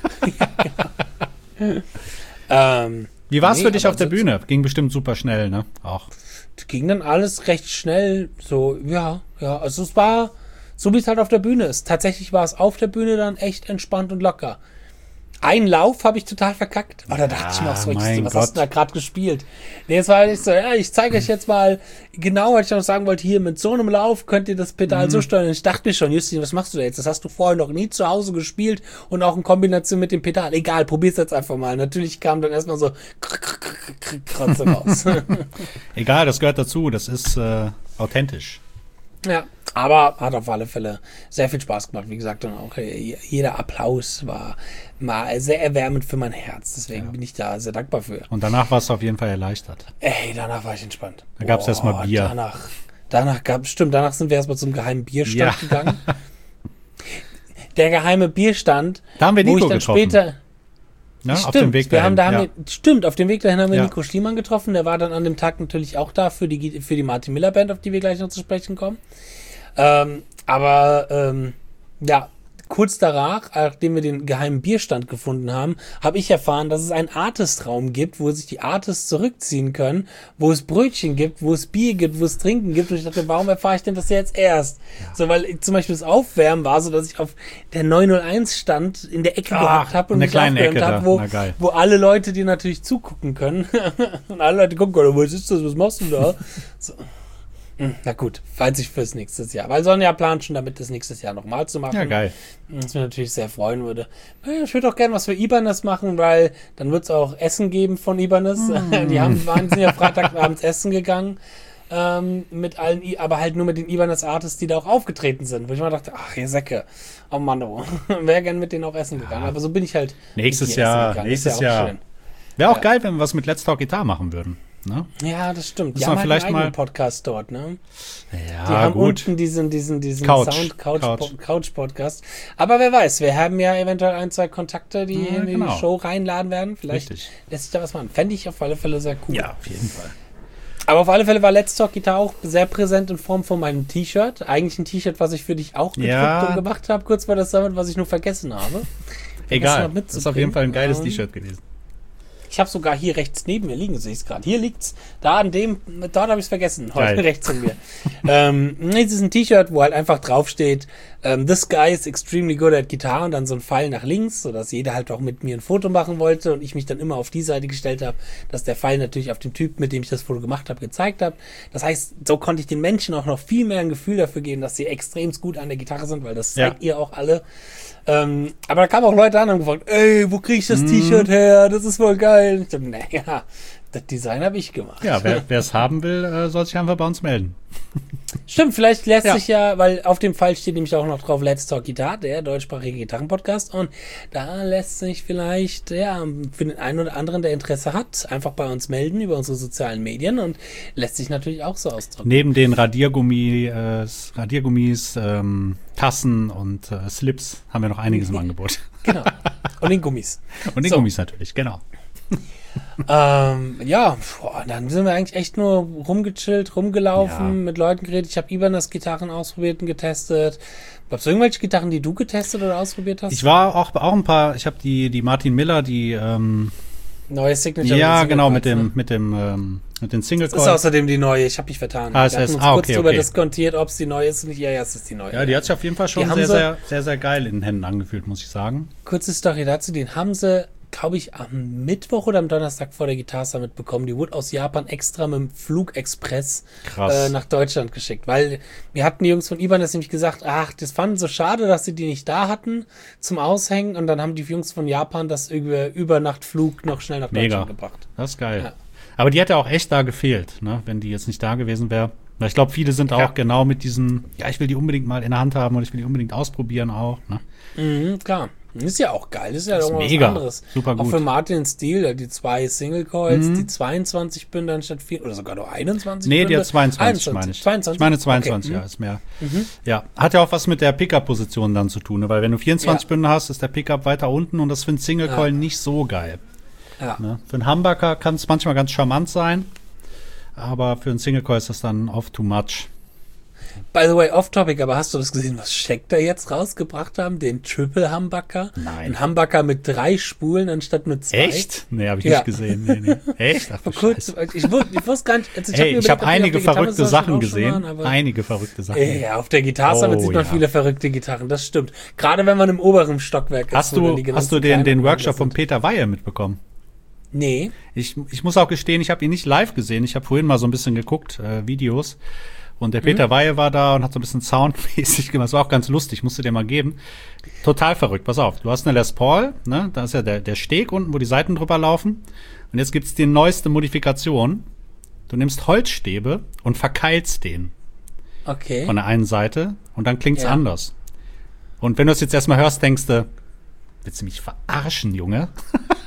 [SPEAKER 2] Wie war es für dich auf der Bühne? Ging bestimmt super schnell, ne? Auch.
[SPEAKER 1] Ging dann alles recht schnell, so, ja, also es war, so wie es halt auf der Bühne ist. Tatsächlich war es auf der Bühne dann echt entspannt und locker. Einen Lauf habe ich total verkackt. Oh, da dachte ich mir auch so,
[SPEAKER 2] mein
[SPEAKER 1] was
[SPEAKER 2] Gott.
[SPEAKER 1] hast du da gerade gespielt? Nee, es war nicht so, ja, ich zeige euch jetzt mal genau, was ich noch sagen wollte, hier mit so einem Lauf könnt ihr das Pedal so steuern. Und ich dachte mir schon, Justin, was machst du da jetzt? Das hast du vorher noch nie zu Hause gespielt und auch in Kombination mit dem Pedal. Egal, probier's jetzt einfach mal. Natürlich kam dann erstmal so Kratze raus.
[SPEAKER 2] Egal, das gehört dazu. Das ist authentisch.
[SPEAKER 1] Ja, aber hat auf alle Fälle sehr viel Spaß gemacht. Wie gesagt, und auch jeder Applaus war mal sehr erwärmend für mein Herz. Deswegen bin ich da sehr dankbar für.
[SPEAKER 2] Und danach warst du auf jeden Fall erleichtert.
[SPEAKER 1] Ey, danach war ich entspannt.
[SPEAKER 2] Da gab's erst mal Bier.
[SPEAKER 1] Danach sind wir erstmal zum geheimen Bierstand gegangen. Der geheime Bierstand,
[SPEAKER 2] da haben wir Nico
[SPEAKER 1] wo ich dann
[SPEAKER 2] getroffen.
[SPEAKER 1] später...
[SPEAKER 2] Ja,
[SPEAKER 1] stimmt,
[SPEAKER 2] auf dem Weg dahin.
[SPEAKER 1] Auf dem Weg dahin haben wir Nico Schliemann getroffen. Der war dann an dem Tag natürlich auch da für die Martin Miller Band, auf die wir gleich noch zu sprechen kommen. Kurz danach, nachdem wir den geheimen Bierstand gefunden haben, habe ich erfahren, dass es einen Artist-Raum gibt, wo sich die Artists zurückziehen können, wo es Brötchen gibt, wo es Bier gibt, wo es Trinken gibt. Und ich dachte, warum erfahre ich denn das jetzt erst? Ja. So, weil zum Beispiel das Aufwärmen war so, dass ich auf der 901-Stand in der Ecke gehockt habe und mich aufgewärmt habe, wo alle Leute dir natürlich zugucken können. Und alle Leute gucken, was ist das, was machst du da? So. Na gut, falls ich fürs nächste Jahr. Weil Sonja plant schon damit, das nächstes Jahr nochmal zu machen.
[SPEAKER 2] Ja, geil.
[SPEAKER 1] Was mich natürlich sehr freuen würde. Ich würde auch gerne was für Ibanez machen, weil dann wird es auch Essen geben von Ibanez. Die sind ja Freitagabends essen gegangen. Mit allen, aber halt nur mit den Ibanez-Artists, die da auch aufgetreten sind. Wo ich mal dachte, ach, ihr Säcke. Oh Mann, wäre gerne mit denen auch essen gegangen. Aber so bin ich halt
[SPEAKER 2] nächstes Jahr. Wäre auch geil, wenn wir was mit Let's Talk Guitar machen würden. Ne?
[SPEAKER 1] Ja, das stimmt.
[SPEAKER 2] Die haben vielleicht mal einen
[SPEAKER 1] Podcast dort, ne?
[SPEAKER 2] Ja,
[SPEAKER 1] die haben
[SPEAKER 2] gut.
[SPEAKER 1] unten diesen Couch-Podcast. Aber wer weiß, wir haben ja eventuell 1, 2 Kontakte, die in die Show reinladen werden. Vielleicht lässt sich da was machen. Fände ich auf alle Fälle sehr cool.
[SPEAKER 2] Ja, auf jeden Fall.
[SPEAKER 1] Aber auf alle Fälle war Let's Talk Guitar auch sehr präsent in Form von meinem T-Shirt. Eigentlich ein T-Shirt, was ich für dich auch gedruckt und gemacht habe, kurz vor der Summit, was ich nur vergessen habe.
[SPEAKER 2] Egal, das ist auf jeden Fall ein geiles T-Shirt gewesen.
[SPEAKER 1] Ich habe sogar hier rechts neben mir liegen, sehe ich es gerade. Hier liegt's. Dort habe ich es vergessen. Heute rechts von mir. Es ist ein T-Shirt, wo halt einfach draufsteht, this guy is extremely good at guitar und dann so ein Pfeil nach links, sodass jeder halt auch mit mir ein Foto machen wollte und ich mich dann immer auf die Seite gestellt habe, dass der Pfeil natürlich auf den Typ, mit dem ich das Foto gemacht habe, gezeigt habe. Das heißt, so konnte ich den Menschen auch noch viel mehr ein Gefühl dafür geben, dass sie extrem gut an der Gitarre sind, weil das zeigt ihr auch alle. Aber da kamen auch Leute an und gefragt, ey, wo kriege ich das T-Shirt her? Das ist voll geil. Und ich dachte, naja, das Design habe ich gemacht.
[SPEAKER 2] Ja, wer es haben will, soll sich einfach bei uns melden.
[SPEAKER 1] Stimmt, vielleicht lässt sich weil auf dem Fall steht nämlich auch noch drauf Let's Talk Guitar, der deutschsprachige Gitarrenpodcast, und da lässt sich vielleicht, für den einen oder anderen, der Interesse hat, einfach bei uns melden über unsere sozialen Medien und lässt sich natürlich auch so ausdrücken.
[SPEAKER 2] Neben den Radiergummis, Tassen und Slips haben wir noch einiges im Angebot.
[SPEAKER 1] Genau. Und den Gummis.
[SPEAKER 2] Und den Gummis natürlich, genau.
[SPEAKER 1] Dann sind wir eigentlich echt nur rumgechillt, rumgelaufen, mit Leuten geredet. Ich habe Ibanez Gitarren ausprobiert und getestet. Gab es irgendwelche Gitarren, die du getestet oder ausprobiert hast?
[SPEAKER 2] Ich war auch ein paar, ich habe die Martin Miller, die
[SPEAKER 1] neue Signature.
[SPEAKER 2] Ja, genau, mit den Single Coils.
[SPEAKER 1] Das ist außerdem die neue, ich habe mich vertan. Wir hatten uns kurz drüber diskutiert, ob es die neue ist. Ja, es ist die neue.
[SPEAKER 2] Ja, die hat sich auf jeden Fall schon sehr, sehr geil in den Händen angefühlt, muss ich sagen.
[SPEAKER 1] Kurze Story dazu, den haben sie, glaube ich, am Mittwoch oder am Donnerstag vor der Guitar Summit bekommen. Die wurde aus Japan extra mit dem Flugexpress nach Deutschland geschickt, weil mir hatten die Jungs von Ibanez nämlich gesagt, ach, das fanden so schade, dass sie die nicht da hatten zum Aushängen, und dann haben die Jungs von Japan das über Nachtflug noch schnell nach Deutschland gebracht.
[SPEAKER 2] Das ist geil. Ja. Aber die hätte auch echt da gefehlt, ne, wenn die jetzt nicht da gewesen wäre. Ich glaube, viele sind auch genau mit diesem, ich will die unbedingt mal in der Hand haben und ich will die unbedingt ausprobieren auch. Ne?
[SPEAKER 1] Klar. Ist ja auch geil. Ist ja auch was
[SPEAKER 2] mega
[SPEAKER 1] anderes.
[SPEAKER 2] Super gut.
[SPEAKER 1] Auch für Martin Steel, die 2 Single Coils, die 22 Bünde anstatt 4 oder sogar nur 21
[SPEAKER 2] Nee,
[SPEAKER 1] Bünde.
[SPEAKER 2] die hat 22, meine ich.
[SPEAKER 1] 22?
[SPEAKER 2] Ich meine 22, okay. Ist mehr. Ja, hat ja auch was mit der Pickup-Position dann zu tun, ne? Weil wenn du 24 Bünde hast, ist der Pickup weiter unten und das für einen Single Coil nicht so geil.
[SPEAKER 1] Ja.
[SPEAKER 2] Ne? Für einen Humbucker kann es manchmal ganz charmant sein, aber für einen Single Coil ist das dann oft too much.
[SPEAKER 1] By the way, off-topic, aber hast du das gesehen, was Schecter jetzt rausgebracht haben? Den Triple Humbucker?
[SPEAKER 2] Nein.
[SPEAKER 1] Ein Humbucker mit 3 Spulen anstatt mit 2?
[SPEAKER 2] Echt? Nee, habe ich nicht gesehen. Nee. Echt? Ach,
[SPEAKER 1] ich wusste gar nicht. Also
[SPEAKER 2] ich habe einige verrückte Sachen gesehen. Einige verrückte Sachen.
[SPEAKER 1] Ja, auf der Gitarre sieht man viele verrückte Gitarren, das stimmt. Gerade wenn man im oberen Stockwerk ist.
[SPEAKER 2] Hast du den Workshop von Peter Weihe mitbekommen?
[SPEAKER 1] Nee.
[SPEAKER 2] Ich muss auch gestehen, ich habe ihn nicht live gesehen. Ich habe vorhin mal so ein bisschen geguckt, Videos. Und der Peter Weihe war da und hat so ein bisschen soundmäßig gemacht. Das war auch ganz lustig, musst du dir mal geben. Total verrückt, pass auf. Du hast eine Les Paul, ne? Da ist ja der Steg unten, wo die Saiten drüber laufen. Und jetzt gibt's die neueste Modifikation. Du nimmst Holzstäbe und verkeilst den.
[SPEAKER 1] Okay.
[SPEAKER 2] Von der einen Seite. Und dann klingt's anders. Und wenn du es jetzt erstmal hörst, denkst du, willst du mich verarschen, Junge?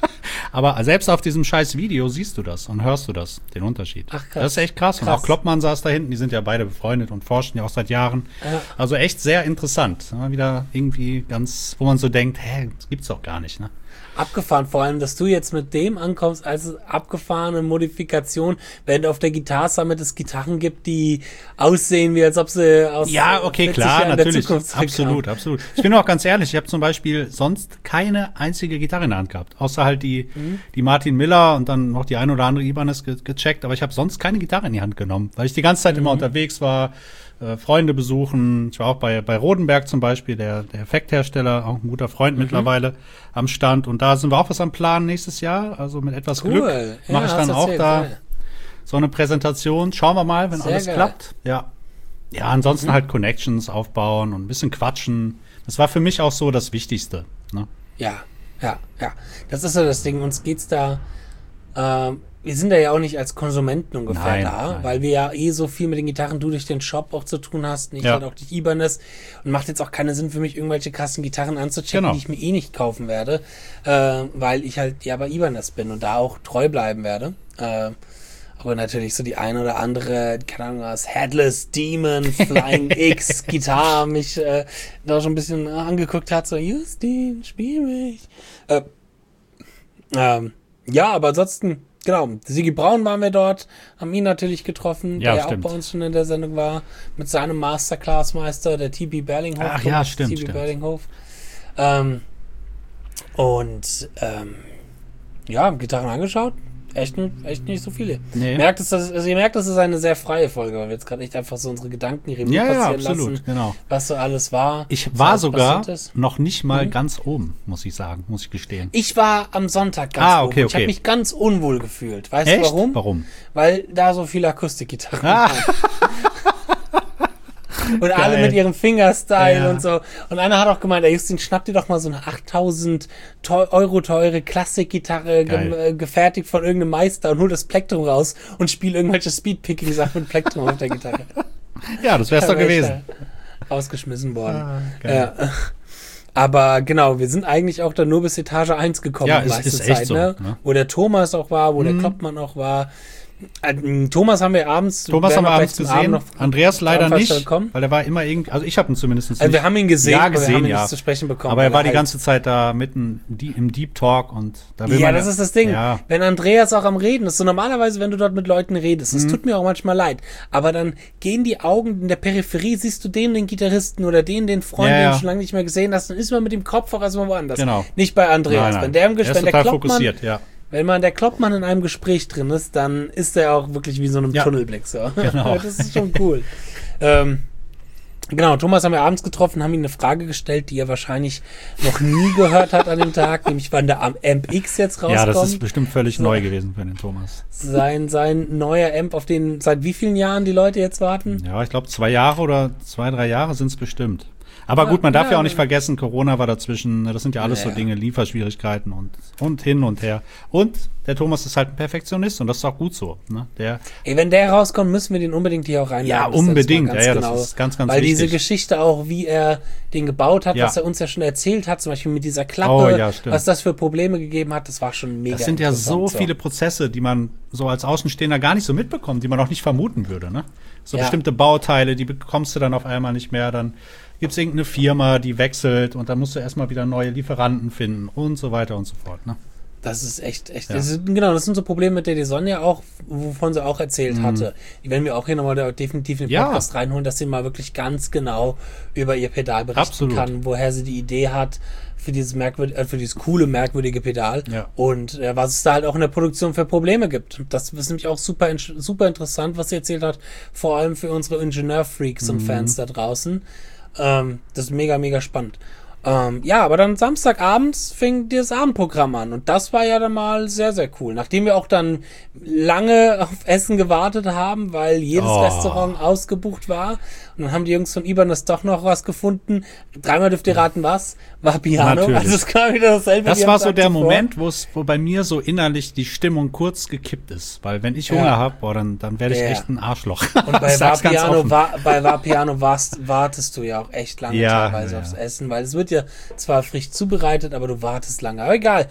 [SPEAKER 2] Aber selbst auf diesem scheiß Video siehst du das und hörst du das, den Unterschied.
[SPEAKER 1] Ach, krass.
[SPEAKER 2] Das ist echt krass. Und auch Kloppmann saß da hinten, die sind ja beide befreundet und forschen ja auch seit Jahren.
[SPEAKER 1] Ja.
[SPEAKER 2] Also echt sehr interessant. Ja, wieder irgendwie ganz, wo man so denkt, das gibt's doch gar nicht, ne?
[SPEAKER 1] Abgefahren, vor allem, dass du jetzt mit dem ankommst als abgefahrene Modifikation, während auf der Guitar Summit es Gitarren gibt, die aussehen, wie als ob sie aus
[SPEAKER 2] ja, okay,
[SPEAKER 1] 40
[SPEAKER 2] klar,
[SPEAKER 1] Jahren der
[SPEAKER 2] natürlich,
[SPEAKER 1] Zukunft
[SPEAKER 2] absolut. Ich bin auch ganz ehrlich, ich habe zum Beispiel sonst keine einzige Gitarre in der Hand gehabt, außer halt die Martin Miller und dann noch die ein oder andere Ibanez gecheckt, aber ich habe sonst keine Gitarre in die Hand genommen, weil ich die ganze Zeit immer unterwegs war, Freunde besuchen. Ich war auch bei Rodenberg zum Beispiel, der Effekthersteller, auch ein guter Freund mittlerweile am Stand. Und da sind wir auch was am Plan nächstes Jahr. Also mit etwas Glück mache ich dann auch da so eine Präsentation. Schauen wir mal, wenn alles klappt. Ja, ansonsten halt Connections aufbauen und ein bisschen quatschen. Das war für mich auch so das Wichtigste. Ne?
[SPEAKER 1] Ja. Das ist so das Ding. Uns geht's da wir sind da ja auch nicht als Konsumenten ungefähr da, weil wir ja so viel mit den Gitarren, du durch den Shop auch zu tun hast, nicht halt auch durch Ibanez, und macht jetzt auch keinen Sinn für mich, irgendwelche krassen Gitarren anzuchecken, die ich mir eh nicht kaufen werde, weil ich halt ja bei Ibanez bin und da auch treu bleiben werde. Aber natürlich so die eine oder andere, keine Ahnung, was Headless Demon, Flying X, Gitarre mich da schon ein bisschen angeguckt hat, so Justin, spiel mich. Ja, aber ansonsten, genau, Sigi Braun waren wir dort, haben ihn natürlich getroffen, der ja auch bei uns schon in der Sendung war, mit seinem Masterclass-Meister, der TB Berlinghof.
[SPEAKER 2] Ach ja, stimmt.
[SPEAKER 1] Berlinghof. Gitarren angeschaut. Echt nicht so viele. Nee. Ihr merkt, es ist eine sehr freie Folge, weil wir jetzt gerade echt einfach so unsere Gedanken Revue passieren lassen,
[SPEAKER 2] genau.
[SPEAKER 1] was so alles war.
[SPEAKER 2] Ich war sogar noch nicht mal ganz oben, muss ich gestehen.
[SPEAKER 1] Ich war am Sonntag ganz oben. Ich habe mich ganz unwohl gefühlt. Weißt du warum?
[SPEAKER 2] Warum?
[SPEAKER 1] Weil da so viele Akustikgitarren waren. Und alle mit ihrem Fingerstyle und so. Und einer hat auch gemeint, Justin, schnapp dir doch mal so eine 8.000 Euro teure Klassikgitarre, gefertigt von irgendeinem Meister, und hol das Plektrum raus und spiel irgendwelche Speedpicking-Sachen mit Plektrum auf der Gitarre.
[SPEAKER 2] Ja, das wär's doch gewesen.
[SPEAKER 1] Rausgeschmissen worden. Aber genau, wir sind eigentlich auch dann nur bis Etage 1 gekommen.
[SPEAKER 2] Ja, ist echt so. Ne?
[SPEAKER 1] Wo der Thomas auch war, wo der Kloppmann auch war. Thomas haben wir abends
[SPEAKER 2] gesehen. Andreas leider nicht, weil er war immer irgendwie, also ich habe ihn zumindest nicht.
[SPEAKER 1] Also wir haben ihn gesehen,
[SPEAKER 2] aber wir haben ihn
[SPEAKER 1] nicht zu sprechen bekommen.
[SPEAKER 2] Aber er war die ganze Zeit da mitten im Deep Talk und da will
[SPEAKER 1] man. Ja, das ist das Ding. Ja. Wenn Andreas auch am Reden ist, so normalerweise, wenn du dort mit Leuten redest, das tut mir auch manchmal leid, aber dann gehen die Augen in der Peripherie, siehst du den Gitarristen oder den Freund, den du schon lange nicht mehr gesehen hast, dann ist man mit dem Kopf auch erstmal woanders.
[SPEAKER 2] Genau.
[SPEAKER 1] Nicht bei Andreas.
[SPEAKER 2] Nein.
[SPEAKER 1] Wenn der
[SPEAKER 2] total fokussiert,
[SPEAKER 1] Wenn der Kloppmann in einem Gespräch drin ist, dann ist er auch wirklich wie so einem Tunnelblick. So.
[SPEAKER 2] Genau.
[SPEAKER 1] Das ist schon cool. Genau, Thomas haben wir abends getroffen, haben ihm eine Frage gestellt, die er wahrscheinlich noch nie gehört hat an dem Tag, nämlich wann der Amp X jetzt rauskommt.
[SPEAKER 2] Ja, das ist bestimmt völlig neu gewesen für den Thomas.
[SPEAKER 1] Sein neuer Amp, auf den seit wie vielen Jahren die Leute jetzt warten?
[SPEAKER 2] Ja, ich glaube 2 Jahre oder 2, 3 Jahre sind es bestimmt. Aber gut, man darf ja auch nicht vergessen, Corona war dazwischen, das sind ja alles so Dinge, Lieferschwierigkeiten und hin und her. Und der Thomas ist halt ein Perfektionist und das ist auch gut so. Ne?
[SPEAKER 1] Wenn der rauskommt, müssen wir den unbedingt hier auch reinladen.
[SPEAKER 2] Ja, unbedingt. Das ist ganz
[SPEAKER 1] weil
[SPEAKER 2] wichtig.
[SPEAKER 1] Diese Geschichte auch, wie er den gebaut hat, was er uns ja schon erzählt hat, zum Beispiel mit dieser Klappe, was das für Probleme gegeben hat, das war schon mega.
[SPEAKER 2] Das sind ja so viele Prozesse, die man so als Außenstehender gar nicht so mitbekommt, die man auch nicht vermuten würde. Ne? So bestimmte Bauteile, die bekommst du dann auf einmal nicht mehr, dann gibt es irgendeine Firma, die wechselt und dann musst du erstmal wieder neue Lieferanten finden und so weiter und so fort. Ne?
[SPEAKER 1] Das ist echt. Ja. Das sind so Probleme, mit der die Sonja auch, wovon sie auch erzählt hatte. Die werden wir auch hier nochmal definitiv in den Podcast reinholen, dass sie mal wirklich ganz genau über ihr Pedal berichten kann, woher sie die Idee hat für dieses coole, merkwürdige Pedal und was es da halt auch in der Produktion für Probleme gibt. Das ist nämlich auch super interessant, was sie erzählt hat, vor allem für unsere Ingenieurfreaks und Fans da draußen. Das ist mega, mega spannend. Aber dann Samstagabends fing das Abendprogramm an und das war ja dann mal sehr, sehr cool. Nachdem wir auch dann lange auf Essen gewartet haben, weil jedes Restaurant ausgebucht war und dann haben die Jungs von Ibanez doch noch was gefunden. 3-mal dürft ihr raten, was? War Piano.
[SPEAKER 2] Natürlich.
[SPEAKER 1] Also es kam wieder dasselbe.
[SPEAKER 2] Das war so der Moment, wo bei mir so innerlich die Stimmung kurz gekippt ist. Weil wenn ich Hunger habe, dann werde ich echt ein Arschloch.
[SPEAKER 1] Und bei Vapiano wartest du ja auch echt lange teilweise aufs Essen, weil es wird ja zwar frisch zubereitet, aber du wartest lange. Aber egal.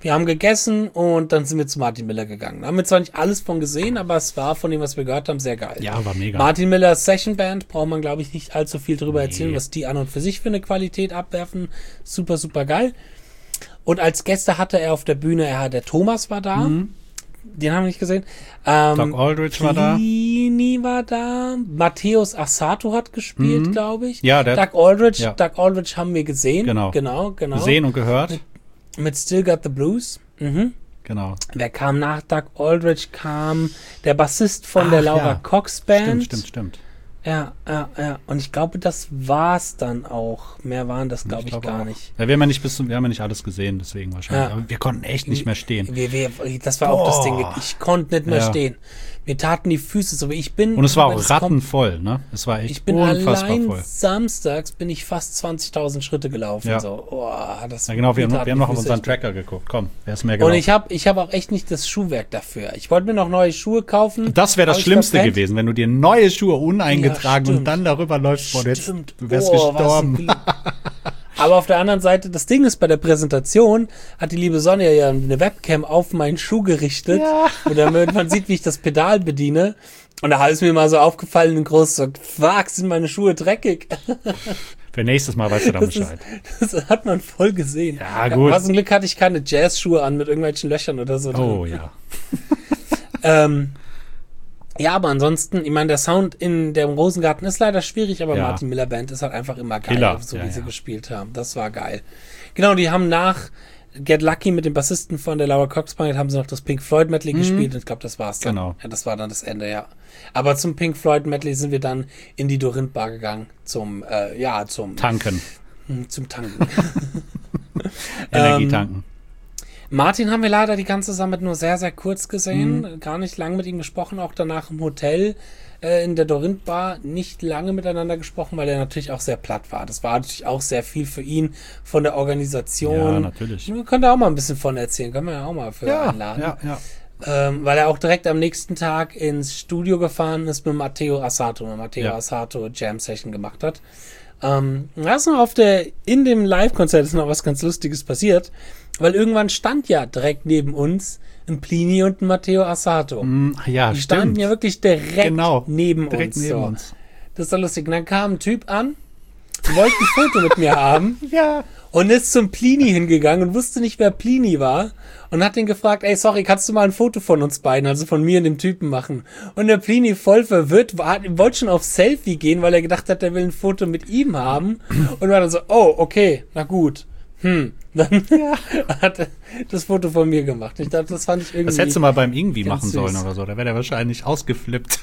[SPEAKER 1] Wir haben gegessen und dann sind wir zu Martin Miller gegangen. Da haben wir zwar nicht alles von gesehen, aber es war von dem, was wir gehört haben, sehr geil.
[SPEAKER 2] Ja, war mega.
[SPEAKER 1] Martin Millers Session Band, braucht man, glaube ich, nicht allzu viel drüber erzählen, was die an und für sich für eine Qualität abwerfen. Super, super geil. Und als Gäste hatte er auf der Bühne, der Thomas war da. Den haben wir nicht gesehen.
[SPEAKER 2] Doug Aldrich war da.
[SPEAKER 1] Plini war da. Matthäus Assato hat gespielt, glaube ich.
[SPEAKER 2] Ja,
[SPEAKER 1] Doug Aldrich. Ja. Doug Aldrich haben wir gesehen.
[SPEAKER 2] Genau. Gesehen und gehört.
[SPEAKER 1] Mit Still Got the Blues.
[SPEAKER 2] Genau.
[SPEAKER 1] Wer kam nach Doug Aldrich? Kam der Bassist von der Laura Cox Band.
[SPEAKER 2] Stimmt.
[SPEAKER 1] Ja. Und ich glaube, das war's dann auch. Mehr waren das, glaube ich, gar nicht.
[SPEAKER 2] Ja, wir haben ja nicht alles gesehen, deswegen wahrscheinlich. Aber wir konnten echt nicht mehr stehen.
[SPEAKER 1] Das war auch das Ding. Ich konnte nicht mehr stehen. Mir taten die Füße so, wie ich bin.
[SPEAKER 2] Und es war auch rattenvoll, ne? Es war echt unfassbar
[SPEAKER 1] allein
[SPEAKER 2] voll.
[SPEAKER 1] Samstags bin ich fast 20.000 Schritte gelaufen.
[SPEAKER 2] Ja.
[SPEAKER 1] So.
[SPEAKER 2] Ja, genau, wir haben noch auf unseren Tracker geguckt. Komm, wer ist mehr gelaufen?
[SPEAKER 1] Und ich hab auch echt nicht das Schuhwerk dafür. Ich wollte mir noch neue Schuhe kaufen.
[SPEAKER 2] Das wäre das Schlimmste gewesen, wenn du dir neue Schuhe uneingetragen und dann darüber läufst. Boah, du wärst gestorben.
[SPEAKER 1] Aber auf der anderen Seite, das Ding ist, bei der Präsentation hat die liebe Sonja ja eine Webcam auf meinen Schuh gerichtet, damit man sieht, wie ich das Pedal bediene. Und da ist mir mal so aufgefallen, in groß so, fuck, sind meine Schuhe dreckig.
[SPEAKER 2] Für nächstes Mal weißt du da Bescheid.
[SPEAKER 1] Das hat man voll gesehen.
[SPEAKER 2] Ja, gut.
[SPEAKER 1] Aber zum Glück hatte ich keine Jazzschuhe an mit irgendwelchen Löchern oder so.
[SPEAKER 2] Oh, ja.
[SPEAKER 1] Ja, aber ansonsten, ich meine, der Sound in dem Rosengarten ist leider schwierig, aber Martin Miller Band ist halt einfach immer geil, so wie sie gespielt haben. Das war geil. Genau, die haben nach Get Lucky mit dem Bassisten von der Laura Cox Band, haben sie noch das Pink Floyd Medley gespielt und ich glaube, das war's dann.
[SPEAKER 2] Genau.
[SPEAKER 1] Ja, das war dann das Ende, ja. Aber zum Pink Floyd Medley sind wir dann in die Dorint Bar gegangen, zum
[SPEAKER 2] Tanken.
[SPEAKER 1] Zum Tanken.
[SPEAKER 2] Energietanken.
[SPEAKER 1] Martin haben wir leider die ganze Sache nur sehr, sehr kurz gesehen. Gar nicht lang mit ihm gesprochen. Auch danach im Hotel in der Dorint Bar nicht lange miteinander gesprochen, weil er natürlich auch sehr platt war. Das war natürlich auch sehr viel für ihn von der Organisation.
[SPEAKER 2] Ja, natürlich.
[SPEAKER 1] Könnt ihr auch mal ein bisschen von erzählen. Können wir ja auch mal für einladen.
[SPEAKER 2] Ja.
[SPEAKER 1] Weil er auch direkt am nächsten Tag ins Studio gefahren ist mit Matteo Assato. Assato Jam Session gemacht hat. Da ist noch in dem Live-Konzert ist noch was ganz Lustiges passiert, weil irgendwann stand ja direkt neben uns ein Plini und ein Matteo Assato.
[SPEAKER 2] Ja,
[SPEAKER 1] die standen ja wirklich direkt neben
[SPEAKER 2] uns.
[SPEAKER 1] Das ist doch lustig. Und dann kam ein Typ an, wollte ein Foto mit mir haben.
[SPEAKER 2] Ja.
[SPEAKER 1] Und ist zum Plini hingegangen und wusste nicht, wer Plini war. Und hat ihn gefragt, ey, sorry, kannst du mal ein Foto von uns beiden, also von mir und dem Typen machen? Und der Plini voll verwirrt, wollte schon auf Selfie gehen, weil er gedacht hat, er will ein Foto mit ihm haben. Und war dann so, oh, okay, na gut. Dann hat er das Foto von mir gemacht. Ich dachte, das fand ich irgendwie.
[SPEAKER 2] Das hättest du mal beim Irgendwie machen
[SPEAKER 1] süß.
[SPEAKER 2] sollen oder so. Da wäre der wahrscheinlich ausgeflippt.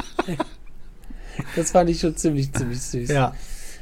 [SPEAKER 1] Das fand ich schon ziemlich süß.
[SPEAKER 2] Ja.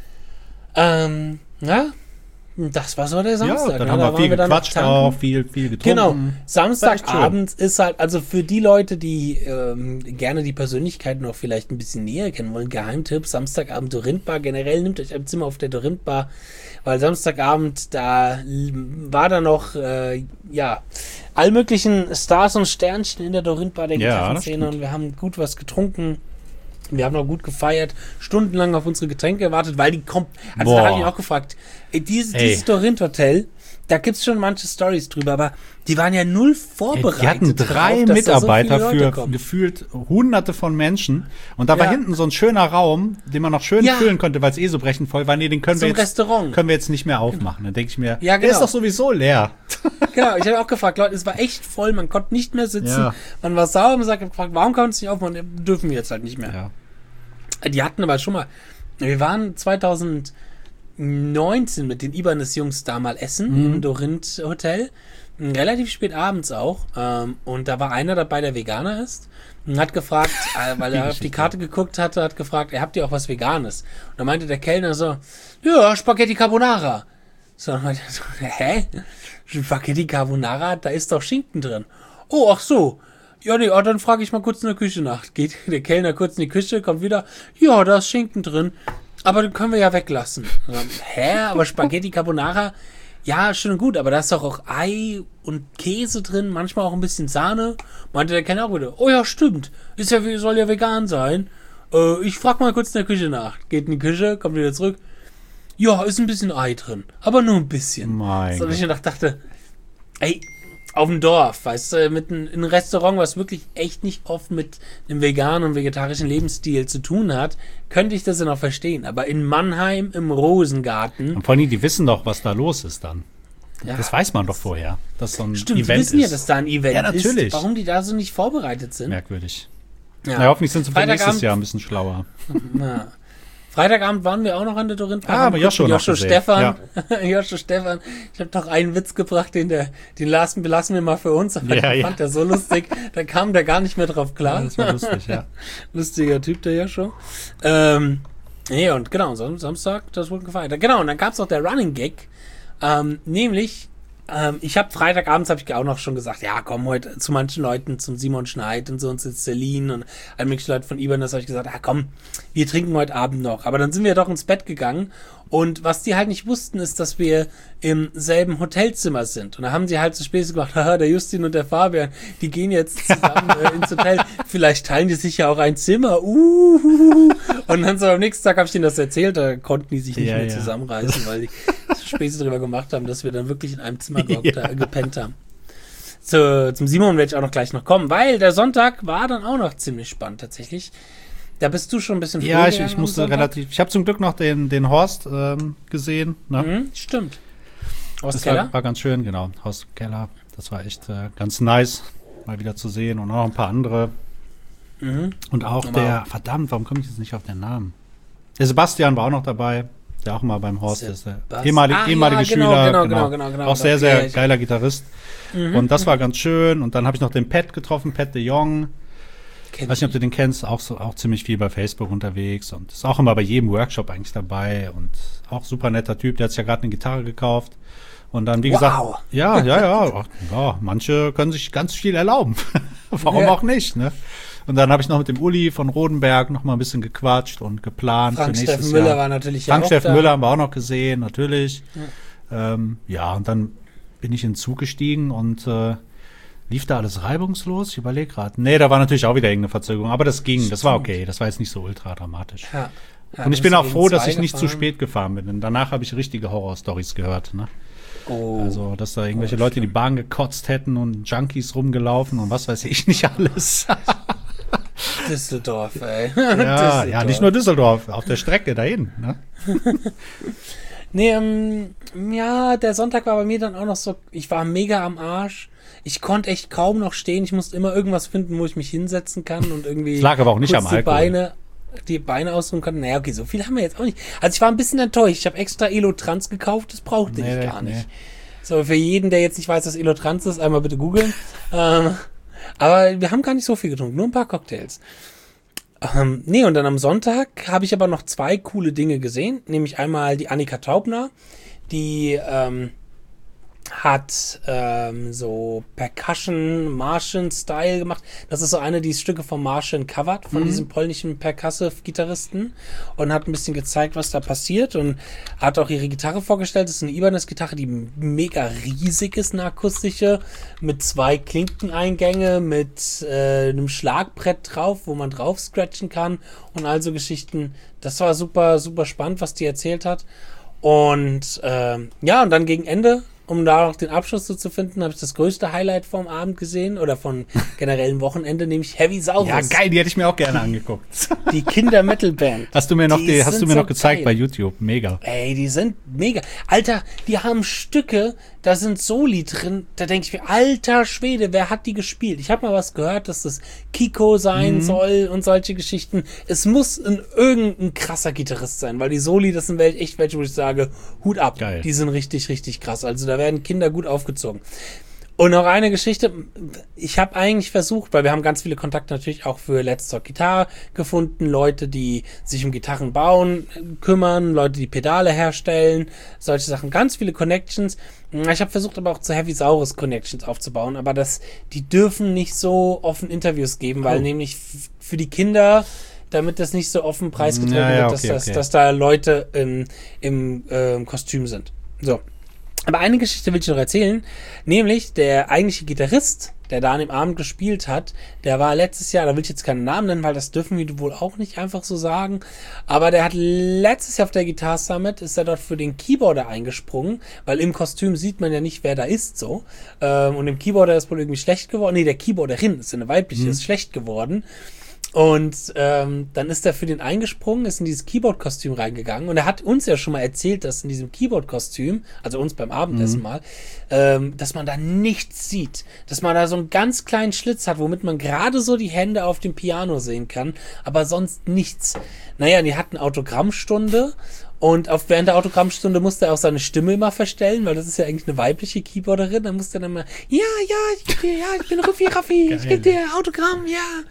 [SPEAKER 1] Das war so der Samstag.
[SPEAKER 2] Ja, dann haben wir viel gequatscht auch, viel getrunken.
[SPEAKER 1] Genau, Samstagabend ist halt, also für die Leute, die gerne die Persönlichkeiten noch vielleicht ein bisschen näher kennen wollen, Geheimtipp, Samstagabend Dorint Bar, generell nehmt euch ein Zimmer auf der Dorint Bar, weil Samstagabend, da war da noch, all möglichen Stars und Sternchen in der Dorint Bar der Gitarrenszene und wir haben gut was getrunken. Wir haben noch gut gefeiert, stundenlang auf unsere Getränke gewartet, weil die kommt. Also da habe ich mich auch gefragt, dieses Dorint Hotel, da gibt's schon manche Stories drüber, aber die waren ja null vorbereitet.
[SPEAKER 2] Die hatten 3 Mitarbeiter für gefühlt hunderte von Menschen. Und da war hinten so ein schöner Raum, den man noch schön füllen konnte, weil es so brechend voll war. Nee, den können wir jetzt nicht mehr aufmachen. Dann denke ich mir, der ist doch sowieso leer.
[SPEAKER 1] Genau, ich habe auch gefragt, Leute, es war echt voll, man konnte nicht mehr sitzen. Ja. Man war sauer und hat gefragt, warum kann man es nicht aufmachen? Dürfen wir jetzt halt nicht mehr.
[SPEAKER 2] Ja.
[SPEAKER 1] Die hatten aber schon mal, wir waren 2019 mit den Ibanez-Jungs da mal essen im Dorint Hotel, relativ spät abends auch, und da war einer dabei, der Veganer ist und hat gefragt, weil er auf die Karte geguckt hatte, hat gefragt, habt ihr auch was Veganes? Und da meinte der Kellner so, ja, Spaghetti Carbonara. So, dann meinte er so, hä? Spaghetti Carbonara, da ist doch Schinken drin. Oh, ach so. Ja, nee, dann frage ich mal kurz in der Küche nach. Geht der Kellner kurz in die Küche, kommt wieder. Ja, da ist Schinken drin. Aber den können wir ja weglassen. Hä? Aber Spaghetti Carbonara? Ja, schön und gut, aber da ist doch auch Ei und Käse drin, manchmal auch ein bisschen Sahne. Meinte der Kellner auch wieder. Oh ja, stimmt. Soll ja vegan sein. Ich frage mal kurz in der Küche nach. Geht in die Küche, kommt wieder zurück. Ja, ist ein bisschen Ei drin. Aber nur ein bisschen.
[SPEAKER 2] Mein
[SPEAKER 1] so, ich dachte, ey, auf dem Dorf, weißt du, mit ein Restaurant, was wirklich echt nicht oft mit einem veganen und vegetarischen Lebensstil zu tun hat, könnte ich das ja noch verstehen. Aber in Mannheim im Rosengarten.
[SPEAKER 2] Und vor allem, die wissen doch, was da los ist dann.
[SPEAKER 1] Ja,
[SPEAKER 2] das weiß man doch vorher, dass so ein
[SPEAKER 1] stimmt,
[SPEAKER 2] Event
[SPEAKER 1] die wissen
[SPEAKER 2] ist.
[SPEAKER 1] ja, dass da ein Event
[SPEAKER 2] Ja, natürlich.
[SPEAKER 1] ist. Warum die da so nicht vorbereitet sind.
[SPEAKER 2] Merkwürdig.
[SPEAKER 1] Ja.
[SPEAKER 2] Na, hoffentlich sind sie für nächstes
[SPEAKER 1] Freitagabend-
[SPEAKER 2] Jahr ein bisschen schlauer.
[SPEAKER 1] Ja. Freitagabend waren wir auch noch an der Dorintpark.
[SPEAKER 2] Ah, aber Joshua noch gesehen.
[SPEAKER 1] Stefan. Joshua Stefan. Ich habe doch einen Witz gebracht, den belassen wir mal für uns. Aber
[SPEAKER 2] Ja,
[SPEAKER 1] den
[SPEAKER 2] ja.
[SPEAKER 1] fand der so lustig, da kam der gar nicht mehr drauf klar.
[SPEAKER 2] Ja, das war lustig, ja.
[SPEAKER 1] Lustiger Typ, der Joshua. Nee, und genau, Samstag, das wurde gefeiert. Genau, und dann gab's noch der Running Gag. Nämlich, ich habe Freitagabends, habe ich auch noch schon gesagt, ja, komm heute zu manchen Leuten, zum Simon Schneid und so und zu Celine und all mögliche Leute von Ibanez, habe ich gesagt, ja komm, wir trinken heute Abend noch. Aber dann sind wir doch ins Bett gegangen und was die halt nicht wussten, ist, dass wir im selben Hotelzimmer sind. Und da haben sie halt so Späße gemacht, haha, der Justin und der Fabian, die gehen jetzt zusammen ins Hotel. Vielleicht teilen die sich ja auch ein Zimmer. Und dann so am nächsten Tag habe ich denen das erzählt, da konnten die sich nicht mehr zusammenreißen, weil die so Späße drüber gemacht haben, dass wir dann wirklich in einem Zimmer gepennt haben. Zum Simon werde ich auch noch gleich noch kommen, weil der Sonntag war dann auch noch ziemlich spannend tatsächlich. Da bist du schon ein bisschen früher
[SPEAKER 2] Ja,
[SPEAKER 1] gegangen
[SPEAKER 2] ich
[SPEAKER 1] am
[SPEAKER 2] musste
[SPEAKER 1] Sonntag.
[SPEAKER 2] relativ. Ich habe zum Glück noch den Horst gesehen. Ne?
[SPEAKER 1] Stimmt. Aus
[SPEAKER 2] Das
[SPEAKER 1] Keller?
[SPEAKER 2] war ganz schön, genau. Horst Keller. Das war echt ganz nice, mal wieder zu sehen. Und auch ein paar andere. Und auch verdammt, warum komme ich jetzt nicht auf den Namen? Der Sebastian war auch noch dabei, der auch mal beim Horst ist. Der ehemalige Schüler.
[SPEAKER 1] Genau.
[SPEAKER 2] Auch sehr, sehr geiler Gitarrist. Und das war ganz schön. Und dann habe ich noch den Pat getroffen, Pat de Jong. Weiß nicht, ob du den kennst, auch ziemlich viel bei Facebook unterwegs und ist auch immer bei jedem Workshop eigentlich dabei und auch super netter Typ, der hat sich ja gerade eine Gitarre gekauft und dann, wie gesagt, ja, manche können sich ganz viel erlauben. Warum auch nicht, ne? Und dann habe ich noch mit dem Uli von Rodenberg noch mal ein bisschen gequatscht und geplant
[SPEAKER 1] Frank
[SPEAKER 2] für nächstes
[SPEAKER 1] Steffen Müller
[SPEAKER 2] Jahr.
[SPEAKER 1] war natürlich
[SPEAKER 2] Frank
[SPEAKER 1] auch
[SPEAKER 2] Steffen
[SPEAKER 1] da.
[SPEAKER 2] Müller haben wir auch noch gesehen, natürlich. Ja, und dann bin ich in den Zug gestiegen und lief da alles reibungslos? Ich überlege gerade. Nee, da war natürlich auch wieder irgendeine Verzögerung, aber das ging, das war okay. Das war jetzt nicht so ultra dramatisch.
[SPEAKER 1] Ja,
[SPEAKER 2] und ich bin auch froh, dass ich nicht zu
[SPEAKER 1] gefahren.
[SPEAKER 2] spät gefahren bin, denn danach habe ich richtige Horror-Stories gehört. Ne?
[SPEAKER 1] Oh.
[SPEAKER 2] Also, dass da irgendwelche Leute die Bahn gekotzt hätten und Junkies rumgelaufen und was weiß ich nicht alles.
[SPEAKER 1] Düsseldorf, ey.
[SPEAKER 2] Ja, nicht nur Düsseldorf, auf der Strecke dahin. Ne?
[SPEAKER 1] Nee, ja, der Sonntag war bei mir dann auch noch so, ich war mega am Arsch. Ich konnte echt kaum noch stehen. Ich musste immer irgendwas finden, wo ich mich hinsetzen kann und irgendwie
[SPEAKER 2] Das lag aber auch nicht
[SPEAKER 1] kurz
[SPEAKER 2] am Alkohol.
[SPEAKER 1] die Beine ausruhen kann. Naja, okay, so viel haben wir jetzt auch nicht. Also ich war ein bisschen enttäuscht. Ich habe extra Elotrans gekauft, das brauchte ich gar nicht. So, für jeden, der jetzt nicht weiß, was Elotrans ist, einmal bitte googeln. Aber wir haben gar nicht so viel getrunken, nur ein paar Cocktails. Nee, und dann am Sonntag habe ich aber noch 2 coole Dinge gesehen. Nämlich einmal die Annika Taubner, die hat so Percussion Martian Style gemacht. Das ist so eine, die Stücke von Martian covert, von diesem polnischen Percussive-Gitarristen und hat ein bisschen gezeigt, was da passiert und hat auch ihre Gitarre vorgestellt. Das ist eine Ibanez-Gitarre, die mega riesig ist, eine akustische, mit 2 Klinkeneingänge, mit einem Schlagbrett drauf, wo man drauf scratchen kann und all so Geschichten. Das war super, super spannend, was die erzählt hat. Und ja, und dann gegen Ende, um da noch den Abschluss so zu finden, habe ich das größte Highlight vom Abend gesehen oder von generellen Wochenende, nämlich Heavy Saurus.
[SPEAKER 2] Ja, geil, die hätte ich mir auch gerne angeguckt.
[SPEAKER 1] Die Kinder-Metal-Band.
[SPEAKER 2] Hast du mir noch
[SPEAKER 1] so
[SPEAKER 2] gezeigt
[SPEAKER 1] geil.
[SPEAKER 2] bei YouTube, mega.
[SPEAKER 1] Ey, die sind mega. Alter, die haben Stücke, da sind Soli drin, da denke ich mir, alter Schwede, wer hat die gespielt? Ich habe mal was gehört, dass das Kiko sein soll und solche Geschichten. Es muss irgendein krasser Gitarrist sein, weil die Soli, das sind echt welche, wo ich sage, Hut ab.
[SPEAKER 2] Geil.
[SPEAKER 1] Die sind richtig, richtig krass. Also da werden Kinder gut aufgezogen. Und noch eine Geschichte, ich habe eigentlich versucht, weil wir haben ganz viele Kontakte natürlich auch für Let's Talk Guitar gefunden, Leute, die sich um Gitarren bauen, kümmern, Leute, die Pedale herstellen, solche Sachen, ganz viele Connections. Ich habe versucht aber auch zu Heavy Saurus Connections aufzubauen, aber die dürfen nicht so offen Interviews geben, weil nämlich für die Kinder, damit das nicht so offen preisgegeben wird, dass da Leute im Kostüm sind. So. Aber eine Geschichte will ich noch erzählen, nämlich der eigentliche Gitarrist, der da an dem Abend gespielt hat, der war letztes Jahr, da will ich jetzt keinen Namen nennen, weil das dürfen wir wohl auch nicht einfach so sagen, aber der hat letztes Jahr auf der Guitar Summit, ist er dort für den Keyboarder eingesprungen, weil im Kostüm sieht man ja nicht, wer da ist, so. Und dem Keyboarder ist wohl irgendwie schlecht geworden, nee, der Keyboarderin ist eine weibliche, ist schlecht geworden. Und dann ist er für den eingesprungen, ist in dieses Keyboard-Kostüm reingegangen und er hat uns ja schon mal erzählt, dass in diesem Keyboard-Kostüm, also uns beim Abendessen mal, dass man da nichts sieht, dass man da so einen ganz kleinen Schlitz hat, womit man gerade so die Hände auf dem Piano sehen kann, aber sonst nichts. Naja, die hatten Autogrammstunde und während der Autogrammstunde musste er auch seine Stimme immer verstellen, weil das ist ja eigentlich eine weibliche Keyboarderin, dann musste er dann mal, ich bin Raffi, ich gebe dir Autogramm, ja.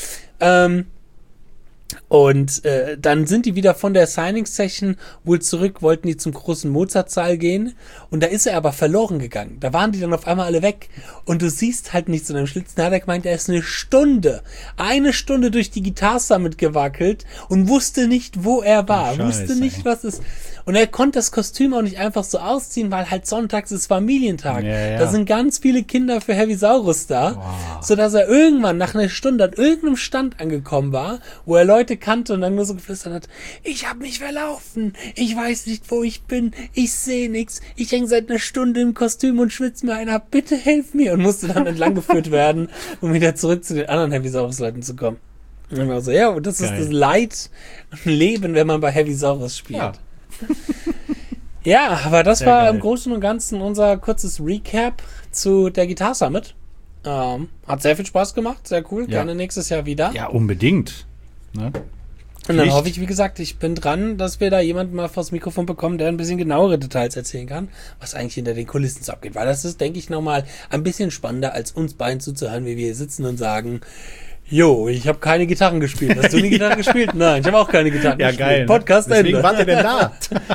[SPEAKER 1] Und dann sind die wieder von der Signing-Session wohl zurück, wollten die zum großen Mozart-Saal gehen und da ist er aber verloren gegangen. Da waren die dann auf einmal alle weg und du siehst halt nichts in einem Schlitz. Da hat er gemeint, er ist eine Stunde durch die Guitar Summit gewackelt und wusste nicht, wo er war, wusste nicht, was ist. Und er konnte das Kostüm auch nicht einfach so ausziehen, weil halt sonntags ist Familientag. Ja. Da sind ganz viele Kinder für Heavisaurus da, sodass er irgendwann nach einer Stunde an irgendeinem Stand angekommen war, wo er Leute kannte und dann nur so geflüstert hat, ich habe mich verlaufen, ich weiß nicht, wo ich bin, ich sehe nichts, ich hänge seit einer Stunde im Kostüm und schwitze mir einen ab, bitte helf mir. Und musste dann entlang geführt werden, um wieder zurück zu den anderen Heavisaurus-Leuten zu kommen. Und dann war so, ja, und das ist das Leid und Leben, wenn man bei Heavisaurus spielt. Ja. Ja, aber das sehr war geil. Im Großen und Ganzen unser kurzes Recap zu der Guitar Summit. Hat sehr viel Spaß gemacht, sehr cool. Gerne nächstes Jahr wieder.
[SPEAKER 2] Ja, unbedingt. Ne?
[SPEAKER 1] Und dann hoffe ich, wie gesagt, ich bin dran, dass wir da jemanden mal vors Mikrofon bekommen, der ein bisschen genauere Details erzählen kann, was eigentlich hinter den Kulissen so abgeht. Weil das ist, denke ich, nochmal ein bisschen spannender, als uns beiden zuzuhören, wie wir hier sitzen und sagen, jo, ich habe keine Gitarren gespielt. Hast du eine Gitarre gespielt? Nein, ich habe auch keine Gitarren gespielt. Ja, geil. Ne?
[SPEAKER 2] Podcast Ende. Deswegen wart ihr denn da?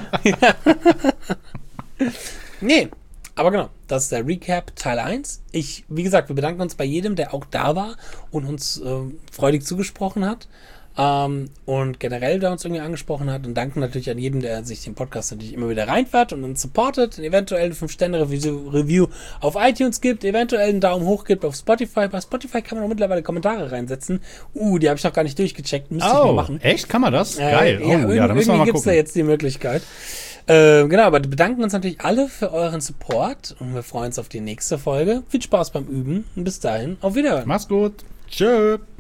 [SPEAKER 1] Nee, aber genau, das ist der Recap Teil 1. Wie gesagt, wir bedanken uns bei jedem, der auch da war und uns freudig zugesprochen hat. Und generell, der uns irgendwie angesprochen hat, und danken natürlich an jedem, der sich den Podcast natürlich immer wieder reinfährt und uns supportet, eventuell eine 5-Sterne-Review auf iTunes gibt, eventuell einen Daumen hoch gibt auf Spotify. Bei Spotify kann man auch mittlerweile Kommentare reinsetzen. Die habe ich noch gar nicht durchgecheckt, müsste ich mal machen.
[SPEAKER 2] Echt? Kann man das? Geil.
[SPEAKER 1] Da müssen wir mal gucken. Gibt es da jetzt die Möglichkeit. Genau, aber wir bedanken uns natürlich alle für euren Support und wir freuen uns auf die nächste Folge. Viel Spaß beim Üben und bis dahin, auf Wiederhören.
[SPEAKER 2] Mach's gut. Tschö.